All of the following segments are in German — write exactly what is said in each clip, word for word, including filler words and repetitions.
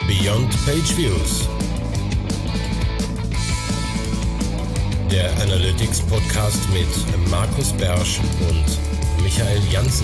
Beyond Page Views, der Analytics Podcast mit Markus Bersch und Michael Janssen.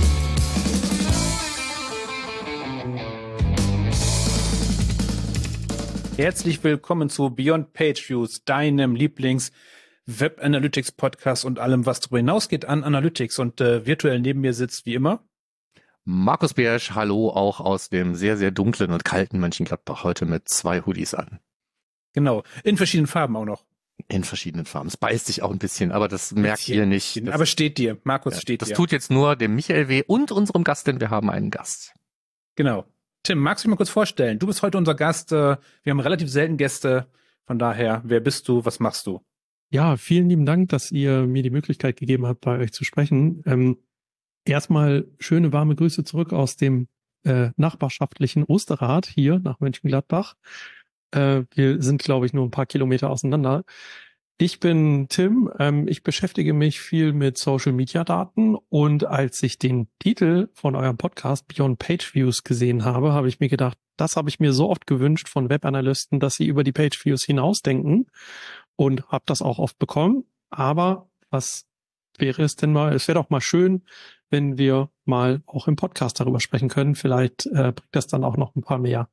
Herzlich willkommen zu Beyond Page Views, deinem Lieblings Web Analytics Podcast und allem, was darüber hinausgeht an Analytics. Und äh, virtuell neben mir sitzt wie immer Markus Bersch, hallo, auch aus dem sehr, sehr dunklen und kalten Mönchengladbach, heute mit zwei Hoodies an. Genau, in verschiedenen Farben auch noch. In verschiedenen Farben. Es beißt sich auch ein bisschen, aber das merkt ihr nicht. Das, aber steht dir, Markus ja, steht das dir. Das tut jetzt nur dem Michael weh und unserem Gast, denn wir haben einen Gast. Genau. Tim, magst du dich mal kurz vorstellen? Du bist heute unser Gast. Wir haben relativ selten Gäste. Von daher, wer bist du? Was machst du? Ja, vielen lieben Dank, dass ihr mir die Möglichkeit gegeben habt, bei euch zu sprechen. Ähm, erstmal schöne warme Grüße zurück aus dem äh, nachbarschaftlichen Osterrad hier nach Mönchengladbach. Äh, wir sind, glaube ich, nur ein paar Kilometer auseinander. Ich bin Tim, ähm, ich beschäftige mich viel mit Social-Media-Daten und als ich den Titel von eurem Podcast Beyond Page Views gesehen habe, habe ich mir gedacht, das habe ich mir so oft gewünscht von Webanalysten, dass sie über die Page Views hinausdenken und habe das auch oft bekommen. Aber was wäre es denn mal, es wäre doch mal schön, wenn wir mal auch im Podcast darüber sprechen können. Vielleicht äh, bringt das dann auch noch ein paar mehr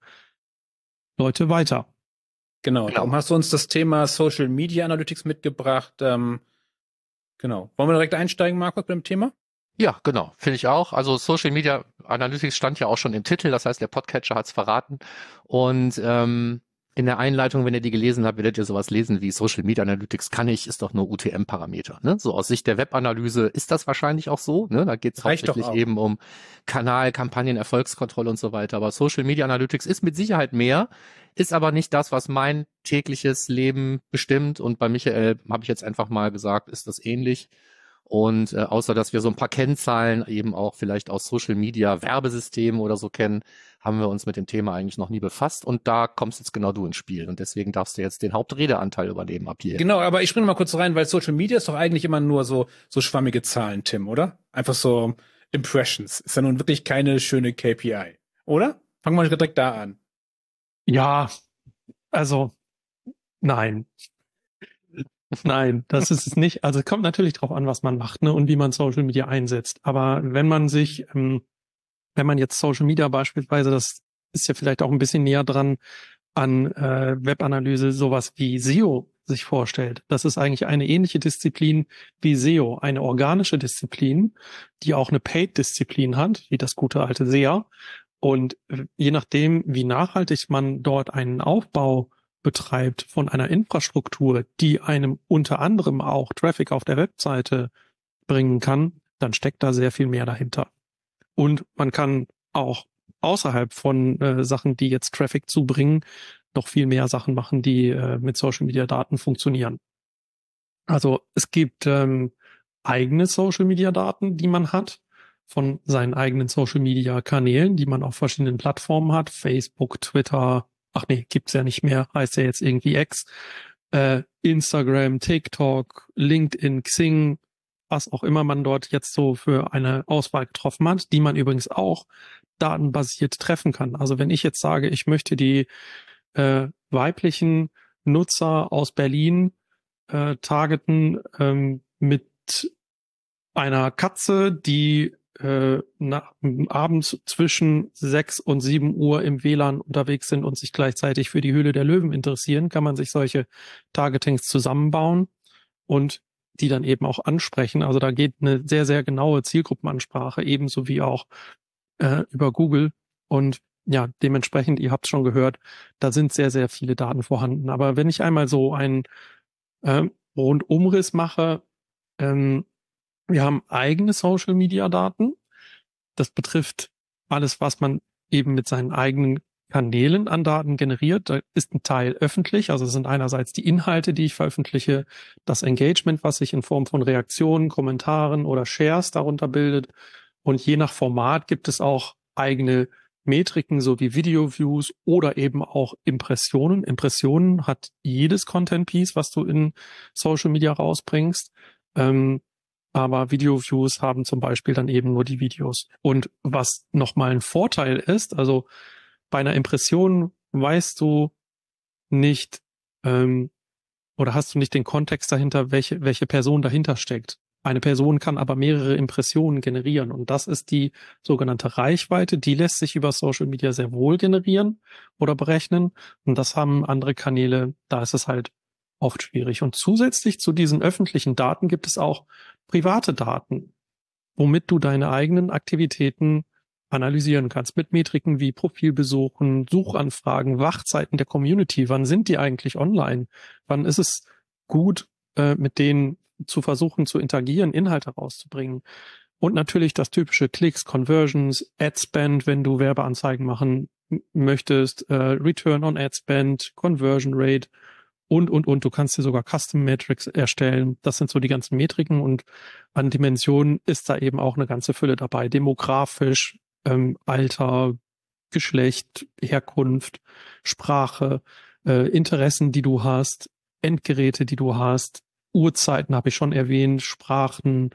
Leute weiter. Genau, genau, darum hast du uns das Thema Social Media Analytics mitgebracht. Ähm, genau. Wollen wir direkt einsteigen, Markus, beim Thema? Ja, genau, finde ich auch. Also Social Media Analytics stand ja auch schon im Titel, das heißt, der Podcatcher hat es verraten. Und ähm, in der Einleitung, wenn ihr die gelesen habt, werdet ihr sowas lesen wie Social Media Analytics kann ich, ist doch nur U T M-Parameter. Ne? So aus Sicht der Webanalyse ist das wahrscheinlich auch so. Ne? Da geht es hauptsächlich eben um Kanal, Kampagnen, Erfolgskontrolle und so weiter. Aber Social Media Analytics ist mit Sicherheit mehr, ist aber nicht das, was mein tägliches Leben bestimmt. Und bei Michael habe ich jetzt einfach mal gesagt, ist das ähnlich. Und äh, außer, dass wir so ein paar Kennzahlen eben auch vielleicht aus Social Media Werbesystemen oder so kennen, haben wir uns mit dem Thema eigentlich noch nie befasst. Und da kommst jetzt genau du ins Spiel. Und deswegen darfst du jetzt den Hauptredeanteil übernehmen ab hier. Genau, aber ich springe mal kurz rein, weil Social Media ist doch eigentlich immer nur so so schwammige Zahlen, Tim, oder? Einfach so Impressions. Ist ja nun wirklich keine schöne K P I, oder? Fangen wir direkt da an. Ja, also nein. Nein, das ist es nicht. Also es kommt natürlich drauf an, was man macht, ne, und wie man Social Media einsetzt. Aber wenn man sich, ähm, wenn man jetzt Social Media beispielsweise, das ist ja vielleicht auch ein bisschen näher dran an äh, Webanalyse, sowas wie S E O sich vorstellt. Das ist eigentlich eine ähnliche Disziplin wie S E O, eine organische Disziplin, die auch eine Paid-Disziplin hat, wie das gute alte S E A. Und je nachdem, wie nachhaltig man dort einen Aufbau betreibt von einer Infrastruktur, die einem unter anderem auch Traffic auf der Webseite bringen kann, dann steckt da sehr viel mehr dahinter. Und man kann auch außerhalb von äh, Sachen, die jetzt Traffic zubringen, noch viel mehr Sachen machen, die äh, mit Social Media Daten funktionieren. Also es gibt ähm, eigene Social Media Daten, die man hat, von seinen eigenen Social Media Kanälen, die man auf verschiedenen Plattformen hat, Facebook, Twitter, ach nee, gibt's ja nicht mehr, heißt ja jetzt irgendwie X, äh, Instagram, TikTok, LinkedIn, Xing, was auch immer man dort jetzt so für eine Auswahl getroffen hat, die man übrigens auch datenbasiert treffen kann. Also wenn ich jetzt sage, ich möchte die äh, weiblichen Nutzer aus Berlin äh, targeten ähm, mit einer Katze, die äh, nach, abends zwischen sechs und sieben Uhr im W L A N unterwegs sind und sich gleichzeitig für die Höhle der Löwen interessieren, kann man sich solche Targetings zusammenbauen und die dann eben auch ansprechen. Also da geht eine sehr, sehr genaue Zielgruppenansprache, ebenso wie auch äh, über Google. Und ja, dementsprechend, ihr habt es schon gehört, da sind sehr, sehr viele Daten vorhanden. Aber wenn ich einmal so einen äh, Rundumriss mache, ähm, wir haben eigene Social-Media-Daten. Das betrifft alles, was man eben mit seinen eigenen Kanälen an Daten generiert. Da ist ein Teil öffentlich, also es sind einerseits die Inhalte, die ich veröffentliche, das Engagement, was sich in Form von Reaktionen, Kommentaren oder Shares darunter bildet. Und je nach Format gibt es auch eigene Metriken, so wie Video-Views oder eben auch Impressionen. Impressionen hat jedes Content-Piece, was du in Social Media rausbringst. Ähm, aber Video-Views haben zum Beispiel dann eben nur die Videos. Und was nochmal ein Vorteil ist, also bei einer Impression weißt du nicht, ähm, oder hast du nicht den Kontext dahinter, welche, welche Person dahinter steckt. Eine Person kann aber mehrere Impressionen generieren und das ist die sogenannte Reichweite. Die lässt sich über Social Media sehr wohl generieren oder berechnen und das haben andere Kanäle, da ist es halt oft schwierig. Und zusätzlich zu diesen öffentlichen Daten gibt es auch private Daten, womit du deine eigenen Aktivitäten analysieren kannst mit Metriken wie Profilbesuchen, Suchanfragen, Wachzeiten der Community. Wann sind die eigentlich online? Wann ist es gut, äh, mit denen zu versuchen zu interagieren, Inhalte rauszubringen? Und natürlich das typische Klicks, Conversions, Ad-Spend, wenn du Werbeanzeigen machen möchtest, äh, Return on Ad-Spend, Conversion Rate und, und, und. Du kannst dir sogar Custom Metrics erstellen. Das sind so die ganzen Metriken und an Dimensionen ist da eben auch eine ganze Fülle dabei. Demografisch, ähm, Alter, Geschlecht, Herkunft, Sprache, äh, Interessen, die du hast, Endgeräte, die du hast, Uhrzeiten habe ich schon erwähnt, Sprachen.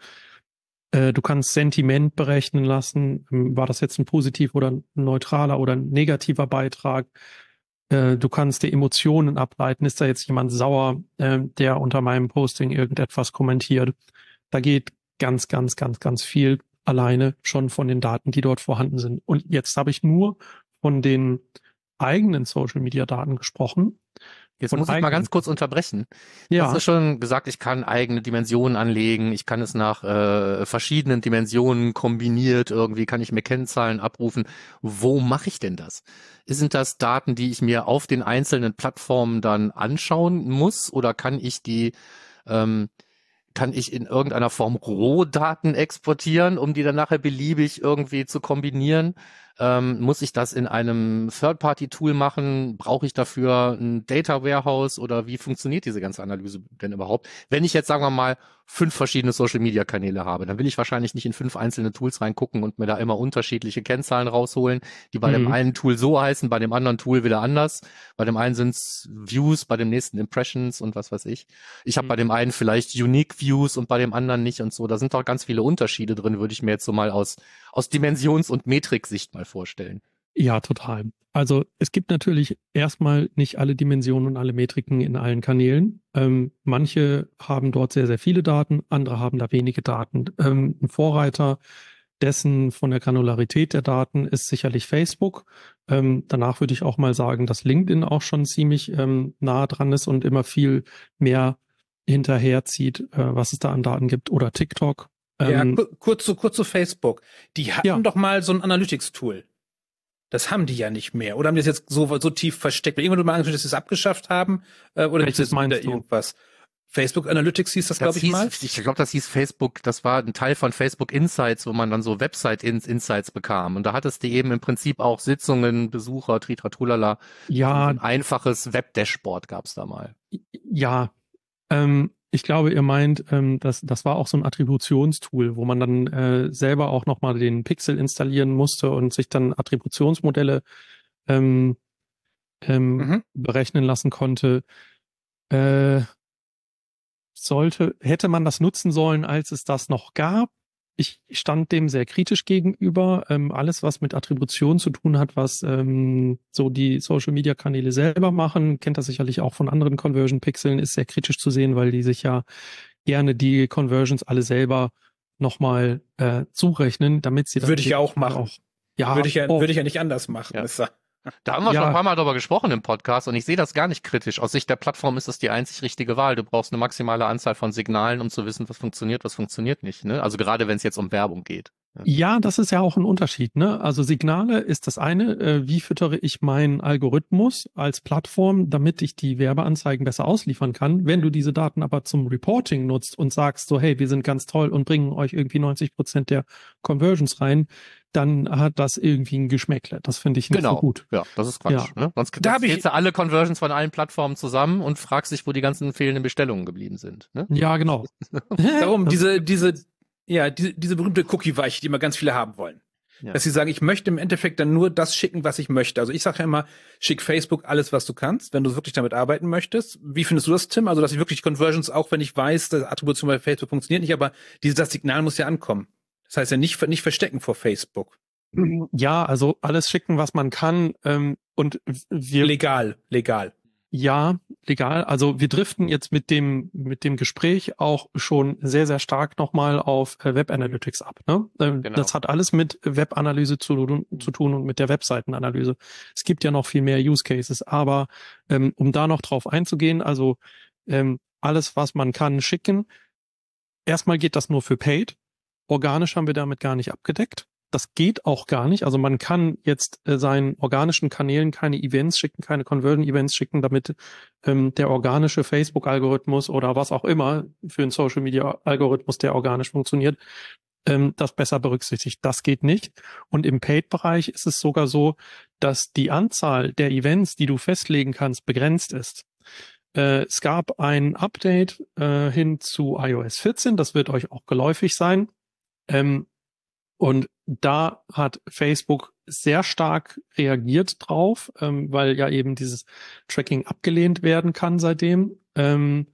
Äh, du kannst Sentiment berechnen lassen. Ähm, war das jetzt ein positiv oder ein neutraler oder ein negativer Beitrag? Äh, du kannst die Emotionen ableiten. Ist da jetzt jemand sauer, äh, der unter meinem Posting irgendetwas kommentiert? Da geht ganz, ganz, ganz, ganz viel alleine schon von den Daten, die dort vorhanden sind. Und jetzt habe ich nur von den eigenen Social-Media-Daten gesprochen. Jetzt Von muss ich mal eigenen. ganz kurz unterbrechen. Ja. Du hast ja schon gesagt, ich kann eigene Dimensionen anlegen, ich kann es nach äh, verschiedenen Dimensionen kombiniert, irgendwie kann ich mir Kennzahlen abrufen. Wo mache ich denn das? Sind das Daten, die ich mir auf den einzelnen Plattformen dann anschauen muss oder kann ich die ähm, kann ich in irgendeiner Form Rohdaten exportieren, um die dann nachher beliebig irgendwie zu kombinieren? Ähm, muss ich das in einem Third-Party-Tool machen? Brauche ich dafür ein Data Warehouse oder wie funktioniert diese ganze Analyse denn überhaupt? Wenn ich jetzt, sagen wir mal, fünf verschiedene Social-Media-Kanäle habe, dann will ich wahrscheinlich nicht in fünf einzelne Tools reingucken und mir da immer unterschiedliche Kennzahlen rausholen, die bei Mhm. dem einen Tool so heißen, bei dem anderen Tool wieder anders. Bei dem einen sind es Views, bei dem nächsten Impressions und was weiß ich. Ich habe Mhm. bei dem einen vielleicht Unique Views und bei dem anderen nicht und so. Da sind doch ganz viele Unterschiede drin, würde ich mir jetzt so mal aus aus Dimensions- und Metriksicht mal vorstellen. Ja, total. Also es gibt natürlich erstmal nicht alle Dimensionen und alle Metriken in allen Kanälen. Ähm, manche haben dort sehr, sehr viele Daten, andere haben da wenige Daten. Ähm, ein Vorreiter dessen von der Granularität der Daten ist sicherlich Facebook. Ähm, danach würde ich auch mal sagen, dass LinkedIn auch schon ziemlich ähm, nah dran ist und immer viel mehr hinterherzieht, äh, was es da an Daten gibt. Oder TikTok. Ja, Ähm, ku kurz zu, kurz zu Facebook. Die hatten Ja. doch mal so ein Analytics-Tool. Das haben die ja nicht mehr. Oder haben die das jetzt so, so tief versteckt? Irgendwann mal angefangen, dass sie es abgeschafft haben? Äh, oder gibt Welches es wieder meinst du? irgendwas? Facebook Analytics hieß das, Das glaube ich, hieß, mal. ich glaube, das hieß Facebook, das war ein Teil von Facebook Insights, wo man dann so Website-Insights bekam. Und da hattest du eben im Prinzip auch Sitzungen, Besucher, Tritratulala. ja, So ein einfaches Web-Dashboard gab's da mal. Ja, ähm, ich glaube, ihr meint, ähm, das, das war auch so ein Attributionstool, wo man dann äh, selber auch nochmal den Pixel installieren musste und sich dann Attributionsmodelle ähm, ähm, Mhm. berechnen lassen konnte. Äh, sollte, hätte man das nutzen sollen, als es das noch gab? Ich stand dem sehr kritisch gegenüber. Ähm, alles, was mit Attribution zu tun hat, was ähm, so die Social-Media-Kanäle selber machen, kennt das sicherlich auch von anderen Conversion-Pixeln, ist sehr kritisch zu sehen, weil die sich ja gerne die Conversions alle selber nochmal äh, zurechnen, damit sie dann Würde ich ja auch machen. auch ja, Würde ich ja, oh, würde ich ja nicht anders machen. Ja. Ist ja- Da haben wir Ja. schon ein paar Mal drüber gesprochen im Podcast und ich sehe das gar nicht kritisch. Aus Sicht der Plattform ist das die einzig richtige Wahl. Du brauchst eine maximale Anzahl von Signalen, um zu wissen, was funktioniert, was funktioniert nicht. Ne? Also gerade wenn es jetzt um Werbung geht. Ja, das ist ja auch ein Unterschied, ne? Also Signale ist das eine. Äh, wie füttere ich meinen Algorithmus als Plattform, damit ich die Werbeanzeigen besser ausliefern kann? Wenn du diese Daten aber zum Reporting nutzt und sagst so, hey, wir sind ganz toll und bringen euch irgendwie neunzig Prozent der Conversions rein, dann hat das irgendwie ein Geschmäckle. Das finde ich nicht Genau. so gut. Ja, das ist Quatsch. Ne? Sonst Da hab ich- zählst du alle Conversions von allen Plattformen zusammen und fragst dich, wo die ganzen fehlenden Bestellungen geblieben sind. Ne? Ja, genau. Darum, Das- diese, diese, ja, diese, diese berühmte Cookie-Weiche, die immer ganz viele haben wollen. Ja. Dass sie sagen, ich möchte im Endeffekt dann nur das schicken, was ich möchte. Also ich sage ja immer, schick Facebook alles, was du kannst, wenn du wirklich damit arbeiten möchtest. Wie findest du das, Tim? Also, dass ich wirklich Conversions, auch wenn ich weiß, dass Attribution bei Facebook funktioniert nicht, aber dieses, das Signal muss ja ankommen. Das heißt ja nicht, nicht verstecken vor Facebook. Ja, also alles schicken, was man kann. Ähm, Und wir legal, legal. Ja, legal. Also wir driften jetzt mit dem mit dem Gespräch auch schon sehr, sehr stark nochmal auf äh, Web Analytics ab. Ne? Ähm, Genau. Das hat alles mit Webanalyse zu, zu tun und mit der Webseitenanalyse. Es gibt ja noch viel mehr Use Cases, aber ähm, um da noch drauf einzugehen, also ähm, alles, was man kann, schicken. Erstmal geht das nur für Paid. Organisch haben wir damit gar nicht abgedeckt. Das geht auch gar nicht. Also man kann jetzt äh, seinen organischen Kanälen keine Events schicken, keine Conversion-Events schicken, damit ähm, der organische Facebook-Algorithmus oder was auch immer für einen Social-Media-Algorithmus, der organisch funktioniert, ähm, das besser berücksichtigt. Das geht nicht. Und im Paid-Bereich ist es sogar so, dass die Anzahl der Events, die du festlegen kannst, begrenzt ist. Äh, es gab ein Update äh, hin zu i O S vierzehn, das wird euch auch geläufig sein. Ähm, Und da hat Facebook sehr stark reagiert drauf, ähm, weil ja eben dieses Tracking abgelehnt werden kann seitdem. Ähm,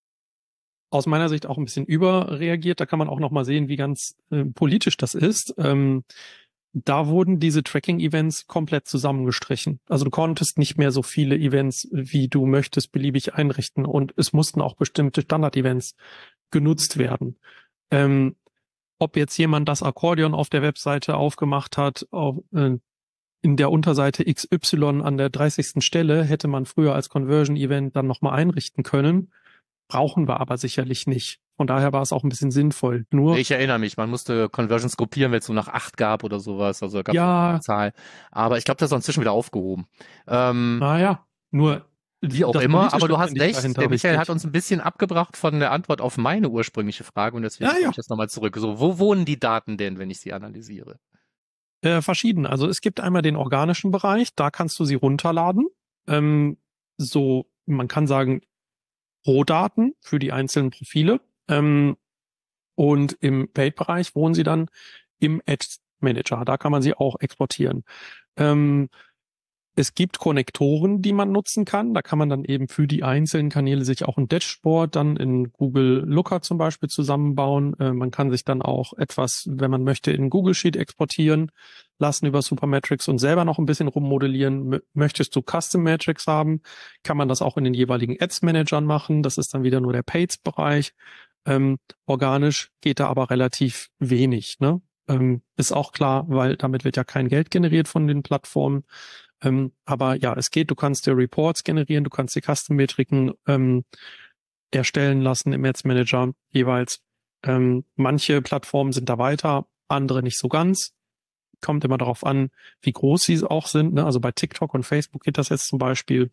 aus meiner Sicht auch ein bisschen überreagiert. Da kann man auch noch mal sehen, wie ganz äh, politisch das ist. Ähm, da wurden diese Tracking-Events komplett zusammengestrichen. Also du konntest nicht mehr so viele Events, wie du möchtest, beliebig einrichten. Und es mussten auch bestimmte Standard-Events genutzt werden. Ähm, Ob jetzt jemand das Akkordeon auf der Webseite aufgemacht hat, auf, äh, in der Unterseite X Y an der dreißigsten Stelle, hätte man früher als Conversion-Event dann nochmal einrichten können. Brauchen wir aber sicherlich nicht. Von daher war es auch ein bisschen sinnvoll. Nur Ich erinnere mich, man musste Conversions gruppieren, wenn es so nach acht gab oder sowas. Also da gab es ja, eine Zahl. Aber ich glaube, das ist inzwischen wieder aufgehoben. Ähm, naja, nur Wie auch das immer, Politische aber du hast finde ich recht, dahinter der Michael wichtig. hat uns ein bisschen abgebracht von der Antwort auf meine ursprüngliche Frage und deswegen Ja, ja. komme ich jetzt nochmal zurück. So, wo wohnen die Daten denn, wenn ich sie analysiere? Äh, verschieden. Also es gibt einmal den organischen Bereich, da kannst du sie runterladen. Ähm, so, man kann sagen, Rohdaten für die einzelnen Profile. Ähm, und im Paid-Bereich wohnen sie dann im Ads Manager. Da kann man sie auch exportieren. Ähm, Es gibt Konnektoren, die man nutzen kann. Da kann man dann eben für die einzelnen Kanäle sich auch ein Dashboard dann in Google Looker zum Beispiel zusammenbauen. Äh, man kann sich dann auch etwas, wenn man möchte, in Google Sheet exportieren lassen über Supermetrics und selber noch ein bisschen rummodellieren. M- Möchtest du Custom Metrics haben, kann man das auch in den jeweiligen Ads Managern machen. Das ist dann wieder nur der Paid-Bereich. Ähm, organisch geht da aber relativ wenig, ne? Ähm, ist auch klar, weil damit wird ja kein Geld generiert von den Plattformen. Ähm, aber ja, es geht, du kannst dir Reports generieren, du kannst die Custom-Metriken ähm, erstellen lassen im Ads Manager jeweils. Ähm, manche Plattformen sind da weiter, andere nicht so ganz. Kommt immer darauf an, wie groß sie auch sind. Ne? Also bei TikTok und Facebook geht das jetzt zum Beispiel.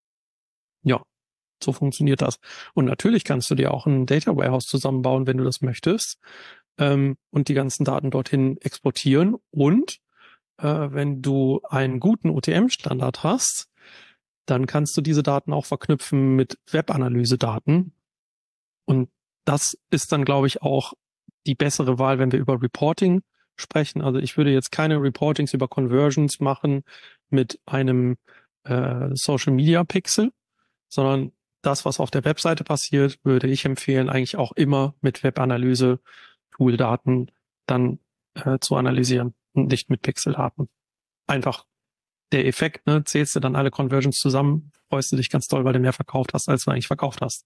Ja, so funktioniert das. Und natürlich kannst du dir auch ein Data Warehouse zusammenbauen, wenn du das möchtest, ähm, und die ganzen Daten dorthin exportieren. Und äh, wenn du einen guten O T M-Standard hast, dann kannst du diese Daten auch verknüpfen mit Webanalyse-Daten. Und das ist dann, glaube ich, auch die bessere Wahl, wenn wir über Reporting sprechen. Also ich würde jetzt keine Reportings über Conversions machen mit einem äh, Social-Media-Pixel, sondern das, was auf der Webseite passiert, würde ich empfehlen, eigentlich auch immer mit Webanalyse-Tool-Daten dann äh, zu analysieren und nicht mit Pixeldaten. Einfach der Effekt, ne, zählst du dann alle Conversions zusammen, freust du dich ganz doll, weil du mehr verkauft hast, als du eigentlich verkauft hast.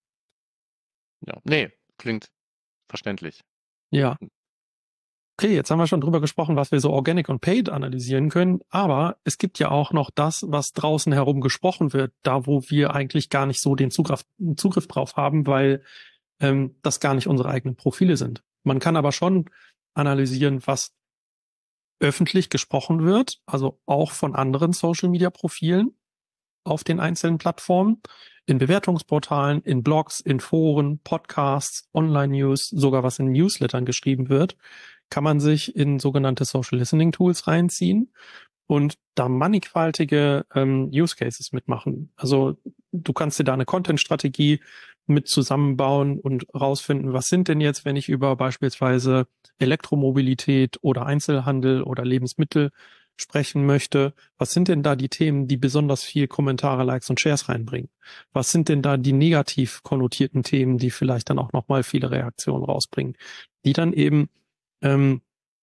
Ja, nee, klingt verständlich. Ja. Okay, jetzt haben wir schon drüber gesprochen, was wir so Organic und Paid analysieren können, aber es gibt ja auch noch das, was draußen herum gesprochen wird, da wo wir eigentlich gar nicht so den Zugriff, Zugriff drauf haben, weil ähm, das gar nicht unsere eigenen Profile sind. Man kann aber schon analysieren, was öffentlich gesprochen wird, also auch von anderen Social-Media-Profilen auf den einzelnen Plattformen, in Bewertungsportalen, in Blogs, in Foren, Podcasts, Online-News, sogar was in Newslettern geschrieben wird, kann man sich in sogenannte Social Listening Tools reinziehen und da mannigfaltige ähm, Use Cases mitmachen. Also du kannst dir da eine Content-Strategie mit zusammenbauen und rausfinden, was sind denn jetzt, wenn ich über beispielsweise Elektromobilität oder Einzelhandel oder Lebensmittel sprechen möchte, was sind denn da die Themen, die besonders viel Kommentare, Likes und Shares reinbringen? Was sind denn da die negativ konnotierten Themen, die vielleicht dann auch nochmal viele Reaktionen rausbringen, die dann eben ähm,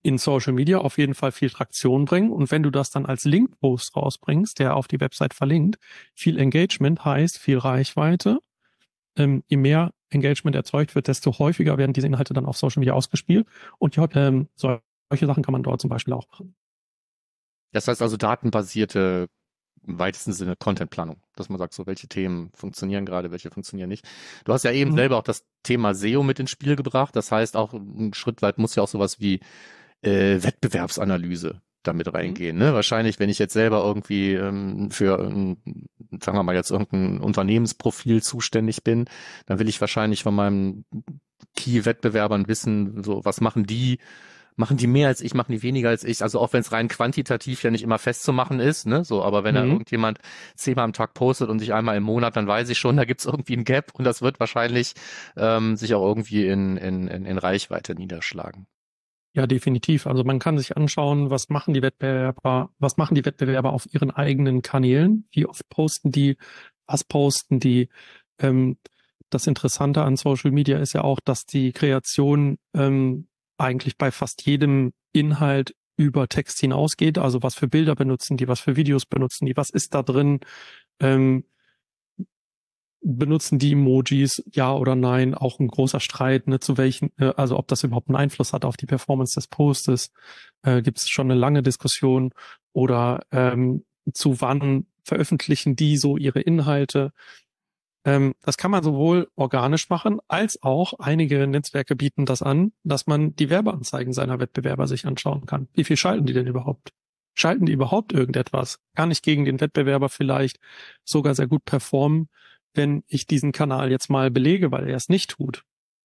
in Social Media auf jeden Fall viel Traktion bringen. Und wenn du das dann als Link-Post rausbringst, der auf die Website verlinkt, viel Engagement heißt viel Reichweite. Ähm, je mehr Engagement erzeugt wird, desto häufiger werden diese Inhalte dann auf Social Media ausgespielt. Und ja, ähm, solche Sachen kann man dort zum Beispiel auch machen. Das heißt also datenbasierte, im weitesten Sinne Contentplanung, dass man sagt, so welche Themen funktionieren gerade, welche funktionieren nicht. Du hast ja eben mhm. selber auch das Thema S E O mit ins Spiel gebracht. Das heißt auch, ein Schritt weit muss ja auch sowas wie äh, Wettbewerbsanalyse damit reingehen. Mhm. Ne? Wahrscheinlich, wenn ich jetzt selber irgendwie ähm, für, ähm, sagen wir mal jetzt irgendein Unternehmensprofil zuständig bin, dann will ich wahrscheinlich von meinen Key-Wettbewerbern wissen, so was machen die, machen die mehr als ich, machen die weniger als ich, also auch wenn es rein quantitativ ja nicht immer festzumachen ist, ne, so, aber wenn mhm. da irgendjemand zehnmal am Tag postet und sich einmal im Monat, dann weiß ich schon, da gibt's irgendwie ein Gap und das wird wahrscheinlich ähm, sich auch irgendwie in, in, in, in Reichweite niederschlagen. Ja, definitiv. Also man kann sich anschauen, was machen die Wettbewerber, was machen die Wettbewerber auf ihren eigenen Kanälen, wie oft posten die, was posten die. Ähm, das Interessante an Social Media ist ja auch, dass die Kreation ähm, eigentlich bei fast jedem Inhalt über Text hinausgeht. Also was für Bilder benutzen die, was für Videos benutzen die, was ist da drin, ähm, benutzen die Emojis, ja oder nein, auch ein großer Streit, ne, zu welchen, äh, also ob das überhaupt einen Einfluss hat auf die Performance des Postes, äh, gibt es schon eine lange Diskussion oder ähm, zu wann veröffentlichen die so ihre Inhalte. Ähm, das kann man sowohl organisch machen, als auch einige Netzwerke bieten das an, dass man die Werbeanzeigen seiner Wettbewerber sich anschauen kann. Wie viel schalten die denn überhaupt? Schalten die überhaupt irgendetwas? Kann ich gegen den Wettbewerber vielleicht sogar sehr gut performen, wenn ich diesen Kanal jetzt mal belege, weil er es nicht tut?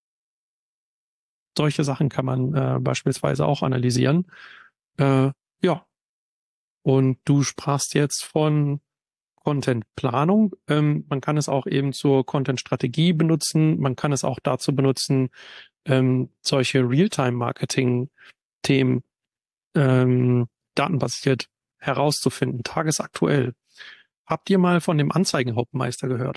Solche Sachen kann man äh, beispielsweise auch analysieren. Äh, ja. Und du sprachst jetzt von Content-Planung. Ähm, man kann es auch eben zur Content-Strategie benutzen. Man kann es auch dazu benutzen, ähm, solche Realtime-Marketing-Themen ähm, datenbasiert herauszufinden, tagesaktuell. Habt ihr mal von dem Anzeigenhauptmeister gehört?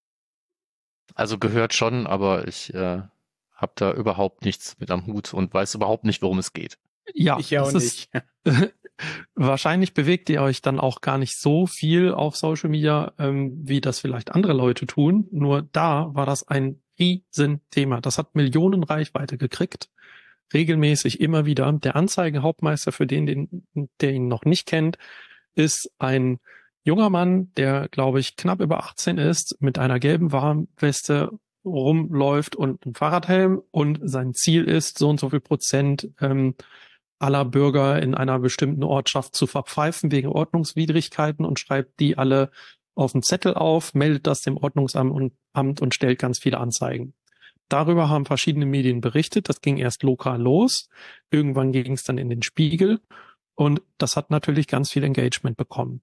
Also gehört schon, aber ich äh, habe da überhaupt nichts mit am Hut und weiß überhaupt nicht, worum es geht. Ja, ich auch nicht. Ist, wahrscheinlich bewegt ihr euch dann auch gar nicht so viel auf Social Media, ähm, wie das vielleicht andere Leute tun. Nur da war das ein Riesenthema. Das hat Millionen Reichweite gekriegt. Regelmäßig, immer wieder. Der Anzeigenhauptmeister, für den, den, der ihn noch nicht kennt, ist ein junger Mann, der, glaube ich, knapp über achtzehn ist, mit einer gelben Warnweste rumläuft und einem Fahrradhelm, und sein Ziel ist, so und so viel Prozent ähm, aller Bürger in einer bestimmten Ortschaft zu verpfeifen wegen Ordnungswidrigkeiten, und schreibt die alle auf einen Zettel auf, meldet das dem Ordnungsamt und, Amt und stellt ganz viele Anzeigen. Darüber haben verschiedene Medien berichtet. Das ging erst lokal los. Irgendwann ging es dann in den Spiegel, und das hat natürlich ganz viel Engagement bekommen.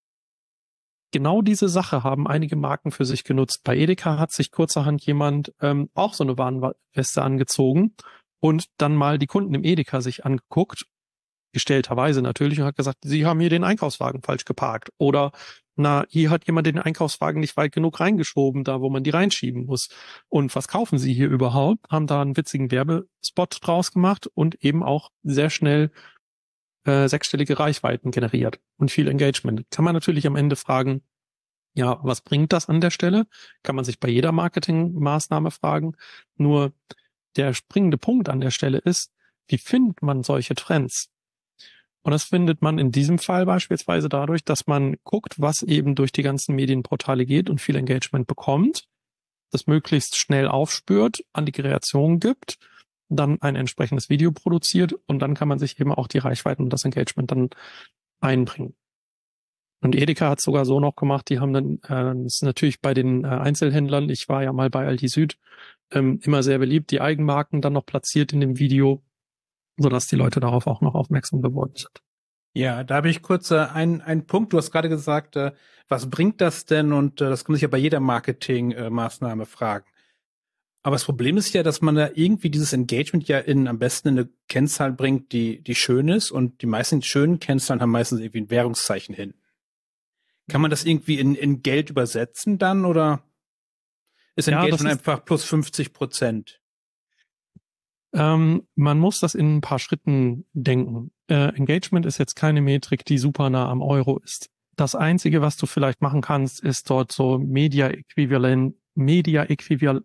Genau diese Sache haben einige Marken für sich genutzt. Bei Edeka hat sich kurzerhand jemand ähm, auch so eine Warnweste angezogen und dann mal die Kunden im Edeka sich angeguckt, gestellterweise natürlich, und hat gesagt, sie haben hier den Einkaufswagen falsch geparkt. Oder, na, hier hat jemand den Einkaufswagen nicht weit genug reingeschoben, da wo man die reinschieben muss. Und was kaufen sie hier überhaupt? Haben da einen witzigen Werbespot draus gemacht und eben auch sehr schnell äh, sechsstellige Reichweiten generiert und viel Engagement. Kann man natürlich am Ende fragen, ja, was bringt das an der Stelle? Kann man sich bei jeder Marketingmaßnahme fragen. Nur der springende Punkt an der Stelle ist, wie findet man solche Trends? Und das findet man in diesem Fall beispielsweise dadurch, dass man guckt, was eben durch die ganzen Medienportale geht und viel Engagement bekommt, das möglichst schnell aufspürt, an die Kreation gibt, dann ein entsprechendes Video produziert, und dann kann man sich eben auch die Reichweiten und das Engagement dann einbringen. Und Edeka hat es sogar so noch gemacht, die haben dann, äh, das ist natürlich bei den äh, Einzelhändlern, ich war ja mal bei Aldi Süd, ähm, immer sehr beliebt, die Eigenmarken dann noch platziert in dem Video, sodass die Leute darauf auch noch aufmerksam geworden sind. Ja, da habe ich kurz äh, einen, einen Punkt. Du hast gerade gesagt, äh, was bringt das denn? Und äh, das kann man sich ja bei jeder Marketingmaßnahme äh, fragen. Aber das Problem ist ja, dass man da irgendwie dieses Engagement ja in am besten in eine Kennzahl bringt, die die schön ist. Und die meisten schönen Kennzahlen haben meistens irgendwie ein Währungszeichen hin. Kann man das irgendwie in, in Geld übersetzen dann, oder ist Ja, Engagement das ist- einfach plus fünfzig Prozent? Ähm, man muss das in ein paar Schritten denken. Äh, Engagement ist jetzt keine Metrik, die super nah am Euro ist. Das Einzige, was du vielleicht machen kannst, ist dort so Media-Äquivalent, Media-Äquivalent,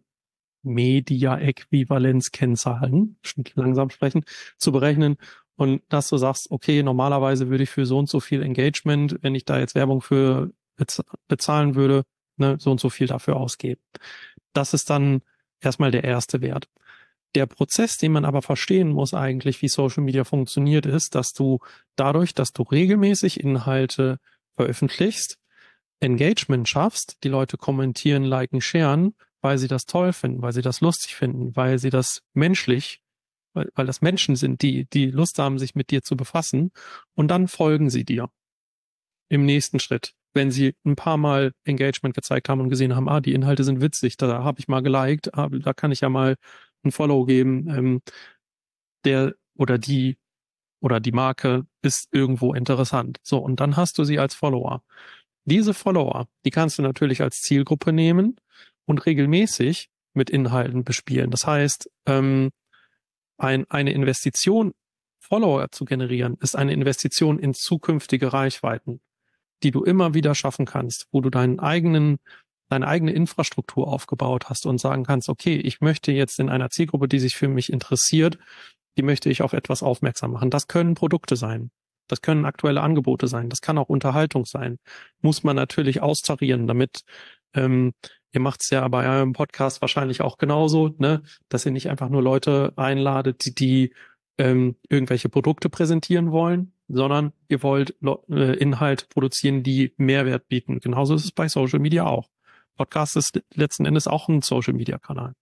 Media-Äquivalenz-Kennzahlen, langsam sprechen, zu berechnen und dass du sagst, okay, normalerweise würde ich für so und so viel Engagement, wenn ich da jetzt Werbung für bezahlen würde, ne, so und so viel dafür ausgeben. Das ist dann erstmal der erste Wert. Der Prozess, den man aber verstehen muss eigentlich, wie Social Media funktioniert, ist, dass du dadurch, dass du regelmäßig Inhalte veröffentlichst, Engagement schaffst, die Leute kommentieren, liken, sharen, weil sie das toll finden, weil sie das lustig finden, weil sie das menschlich, weil, weil das Menschen sind, die, die Lust haben, sich mit dir zu befassen, und dann folgen sie dir im nächsten Schritt. Wenn sie ein paar Mal Engagement gezeigt haben und gesehen haben, ah, die Inhalte sind witzig, da habe ich mal geliked, ah, da kann ich ja mal ein Follow geben, ähm, der oder die oder die Marke ist irgendwo interessant. So, und dann hast du sie als Follower. Diese Follower, die kannst du natürlich als Zielgruppe nehmen und regelmäßig mit Inhalten bespielen. Das heißt, ähm, ein, eine Investition, Follower zu generieren, ist eine Investition in zukünftige Reichweiten, die du immer wieder schaffen kannst, wo du deinen eigenen, deine eigene Infrastruktur aufgebaut hast und sagen kannst, okay, ich möchte jetzt in einer Zielgruppe, die sich für mich interessiert, die möchte ich auf etwas aufmerksam machen. Das können Produkte sein. Das können aktuelle Angebote sein. Das kann auch Unterhaltung sein. Muss man natürlich austarieren, damit, ähm, ihr macht es ja bei eurem Podcast wahrscheinlich auch genauso, ne, dass ihr nicht einfach nur Leute einladet, die, die ähm, irgendwelche Produkte präsentieren wollen, sondern ihr wollt äh, Inhalt produzieren, die Mehrwert bieten. Genauso ist es bei Social Media auch. Podcast ist letzten Endes auch ein Social Media Kanal.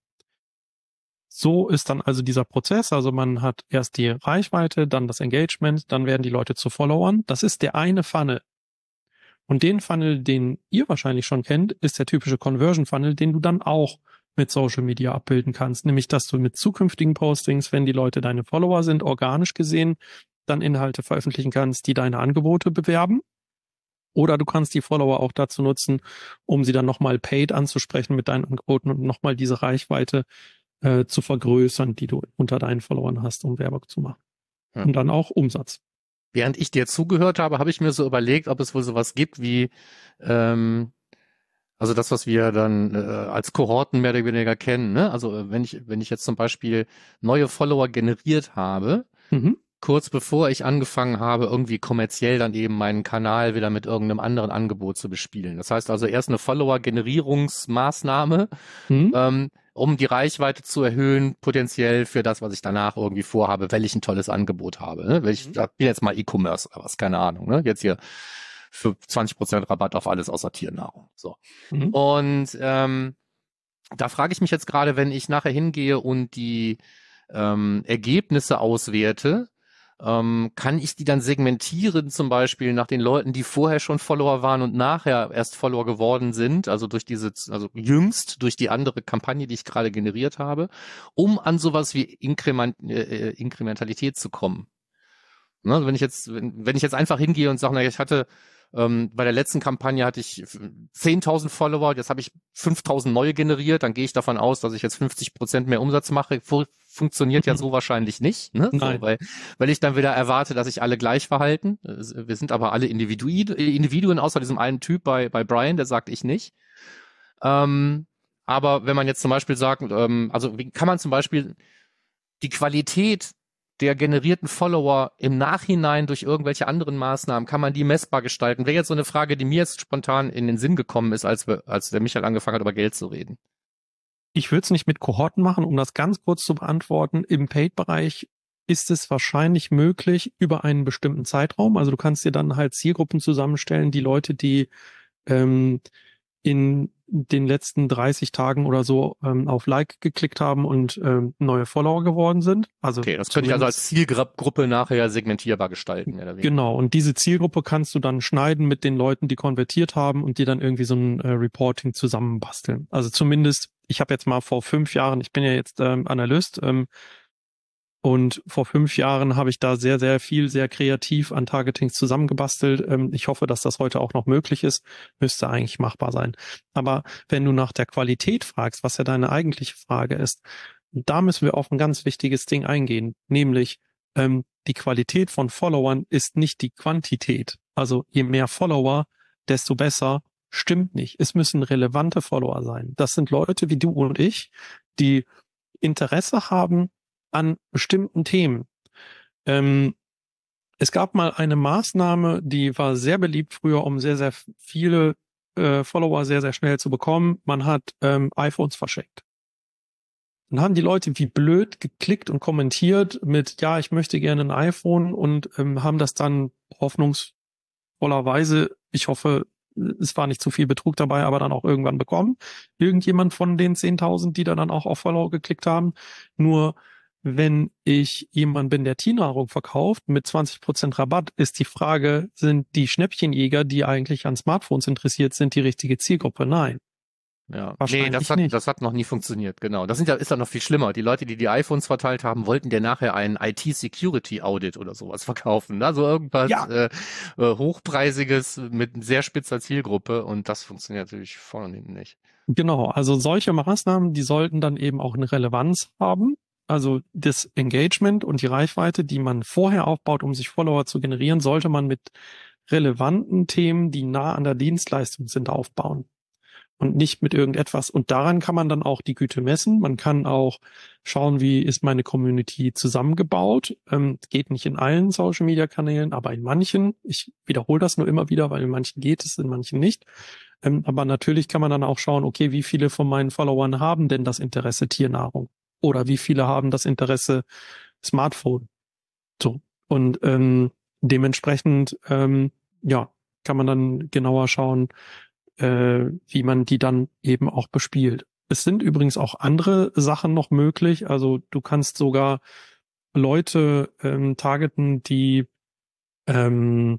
So ist dann also dieser Prozess, also man hat erst die Reichweite, dann das Engagement, dann werden die Leute zu Followern. Das ist der eine Funnel. Und den Funnel, den ihr wahrscheinlich schon kennt, ist der typische Conversion Funnel, den du dann auch mit Social Media abbilden kannst. Nämlich, dass du mit zukünftigen Postings, wenn die Leute deine Follower sind, organisch gesehen, dann Inhalte veröffentlichen kannst, die deine Angebote bewerben. Oder du kannst die Follower auch dazu nutzen, um sie dann nochmal paid anzusprechen mit deinen Angeboten und nochmal diese Reichweite äh, zu vergrößern, die du unter deinen Followern hast, um Werbung zu machen. Hm. Und dann auch Umsatz. Während ich dir zugehört habe, habe ich mir so überlegt, ob es wohl sowas gibt wie, ähm, also das, was wir dann äh, als Kohorten mehr oder weniger kennen, ne? Also wenn ich, wenn ich jetzt zum Beispiel neue Follower generiert habe, mhm. kurz bevor ich angefangen habe, irgendwie kommerziell dann eben meinen Kanal wieder mit irgendeinem anderen Angebot zu bespielen. Das heißt also erst eine Follower-Generierungsmaßnahme, mhm. ähm, um die Reichweite zu erhöhen, potenziell für das, was ich danach irgendwie vorhabe, weil ich ein tolles Angebot habe. Ne? Weil ich mhm. bin jetzt mal E-Commerce oder was, keine Ahnung. Ne? Jetzt hier für zwanzig Prozent Rabatt auf alles außer Tiernahrung. So. Mhm. Und ähm, da frage ich mich jetzt gerade, wenn ich nachher hingehe und die ähm, Ergebnisse auswerte, Ähm, kann ich die dann segmentieren, zum Beispiel nach den Leuten, die vorher schon Follower waren und nachher erst Follower geworden sind, also durch diese, also jüngst durch die andere Kampagne, die ich gerade generiert habe, um an sowas wie Inkrement, äh, Inkrementalität zu kommen. Ne, also wenn ich jetzt, wenn, wenn ich jetzt einfach hingehe und sage, na, ich hatte ähm, bei der letzten Kampagne hatte ich zehntausend Follower, jetzt habe ich fünftausend neue generiert, dann gehe ich davon aus, dass ich jetzt fünfzig Prozent mehr Umsatz mache. Funktioniert ja so wahrscheinlich nicht, ne? So, weil, weil ich dann wieder erwarte, dass sich alle gleich verhalten. Wir sind aber alle Individuen, Individuen außer diesem einen Typ bei, bei Brian, der sagt ich nicht. Ähm, aber wenn man jetzt zum Beispiel sagt, ähm, also wie kann man zum Beispiel die Qualität der generierten Follower im Nachhinein durch irgendwelche anderen Maßnahmen, kann man die messbar gestalten? Wäre jetzt so eine Frage, die mir jetzt spontan in den Sinn gekommen ist, als wir, als der Michael angefangen hat, über Geld zu reden. Ich würde es nicht mit Kohorten machen, um das ganz kurz zu beantworten. Im Paid-Bereich ist es wahrscheinlich möglich über einen bestimmten Zeitraum. Also du kannst dir dann halt Zielgruppen zusammenstellen, die Leute, die ähm, in den letzten dreißig Tagen oder so ähm, auf Like geklickt haben und ähm, neue Follower geworden sind. Also okay, das könnte ich also als Zielgruppe nachher segmentierbar gestalten. Ja, genau, und diese Zielgruppe kannst du dann schneiden mit den Leuten, die konvertiert haben und die dann irgendwie so ein äh, Reporting zusammenbasteln. Also zumindest, ich habe jetzt mal vor fünf Jahren, ich bin ja jetzt ähm, Analyst, ähm, und vor fünf Jahren habe ich da sehr, sehr viel, sehr kreativ an Targetings zusammengebastelt. Ähm, ich hoffe, dass das heute auch noch möglich ist. Müsste eigentlich machbar sein. Aber wenn du nach der Qualität fragst, was ja deine eigentliche Frage ist, da müssen wir auf ein ganz wichtiges Ding eingehen, nämlich ähm, die Qualität von Followern ist nicht die Quantität. Also je mehr Follower, desto besser, stimmt nicht. Es müssen relevante Follower sein. Das sind Leute wie du und ich, die Interesse haben an bestimmten Themen. Ähm, es gab mal eine Maßnahme, die war sehr beliebt früher, um sehr, sehr viele äh, Follower sehr, sehr schnell zu bekommen. Man hat ähm, iPhones verschenkt. Dann haben die Leute wie blöd geklickt und kommentiert mit, ja, ich möchte gerne ein iPhone und ähm, haben das dann hoffnungsvollerweise, ich hoffe, es war nicht zu viel Betrug dabei, aber dann auch irgendwann bekommen. Irgendjemand von den zehntausend, die da dann auch auf Follow geklickt haben. Nur wenn ich jemand bin, der Tiernahrung verkauft mit zwanzig Prozent Rabatt, ist die Frage, sind die Schnäppchenjäger, die eigentlich an Smartphones interessiert sind, die richtige Zielgruppe? Nein. Ja, Wahrscheinlich nee, das hat, nicht. das hat noch nie funktioniert, genau. Das sind ja, ist ja noch viel schlimmer. Die Leute, die die iPhones verteilt haben, wollten dir nachher einen I T-Security-Audit oder sowas verkaufen. Also irgendwas Ja. äh, äh, Hochpreisiges mit sehr spitzer Zielgruppe und das funktioniert natürlich vorne und hinten nicht. Genau, also solche Maßnahmen, die sollten dann eben auch eine Relevanz haben. Also das Engagement und die Reichweite, die man vorher aufbaut, um sich Follower zu generieren, sollte man mit relevanten Themen, die nah an der Dienstleistung sind, aufbauen. Und nicht mit irgendetwas. Und daran kann man dann auch die Güte messen. Man kann auch schauen, wie ist meine Community zusammengebaut. Ähm, geht nicht in allen Social-Media-Kanälen, aber in manchen. Ich wiederhole das nur immer wieder, weil in manchen geht es, in manchen nicht. Ähm, aber natürlich kann man dann auch schauen, okay, wie viele von meinen Followern haben denn das Interesse Tiernahrung? Oder wie viele haben das Interesse Smartphone? So. Und ähm, dementsprechend, ähm, ja, kann man dann genauer schauen, äh, wie man die dann eben auch bespielt. Es sind übrigens auch andere Sachen noch möglich. Also du kannst sogar Leute ähm, targeten, die ähm,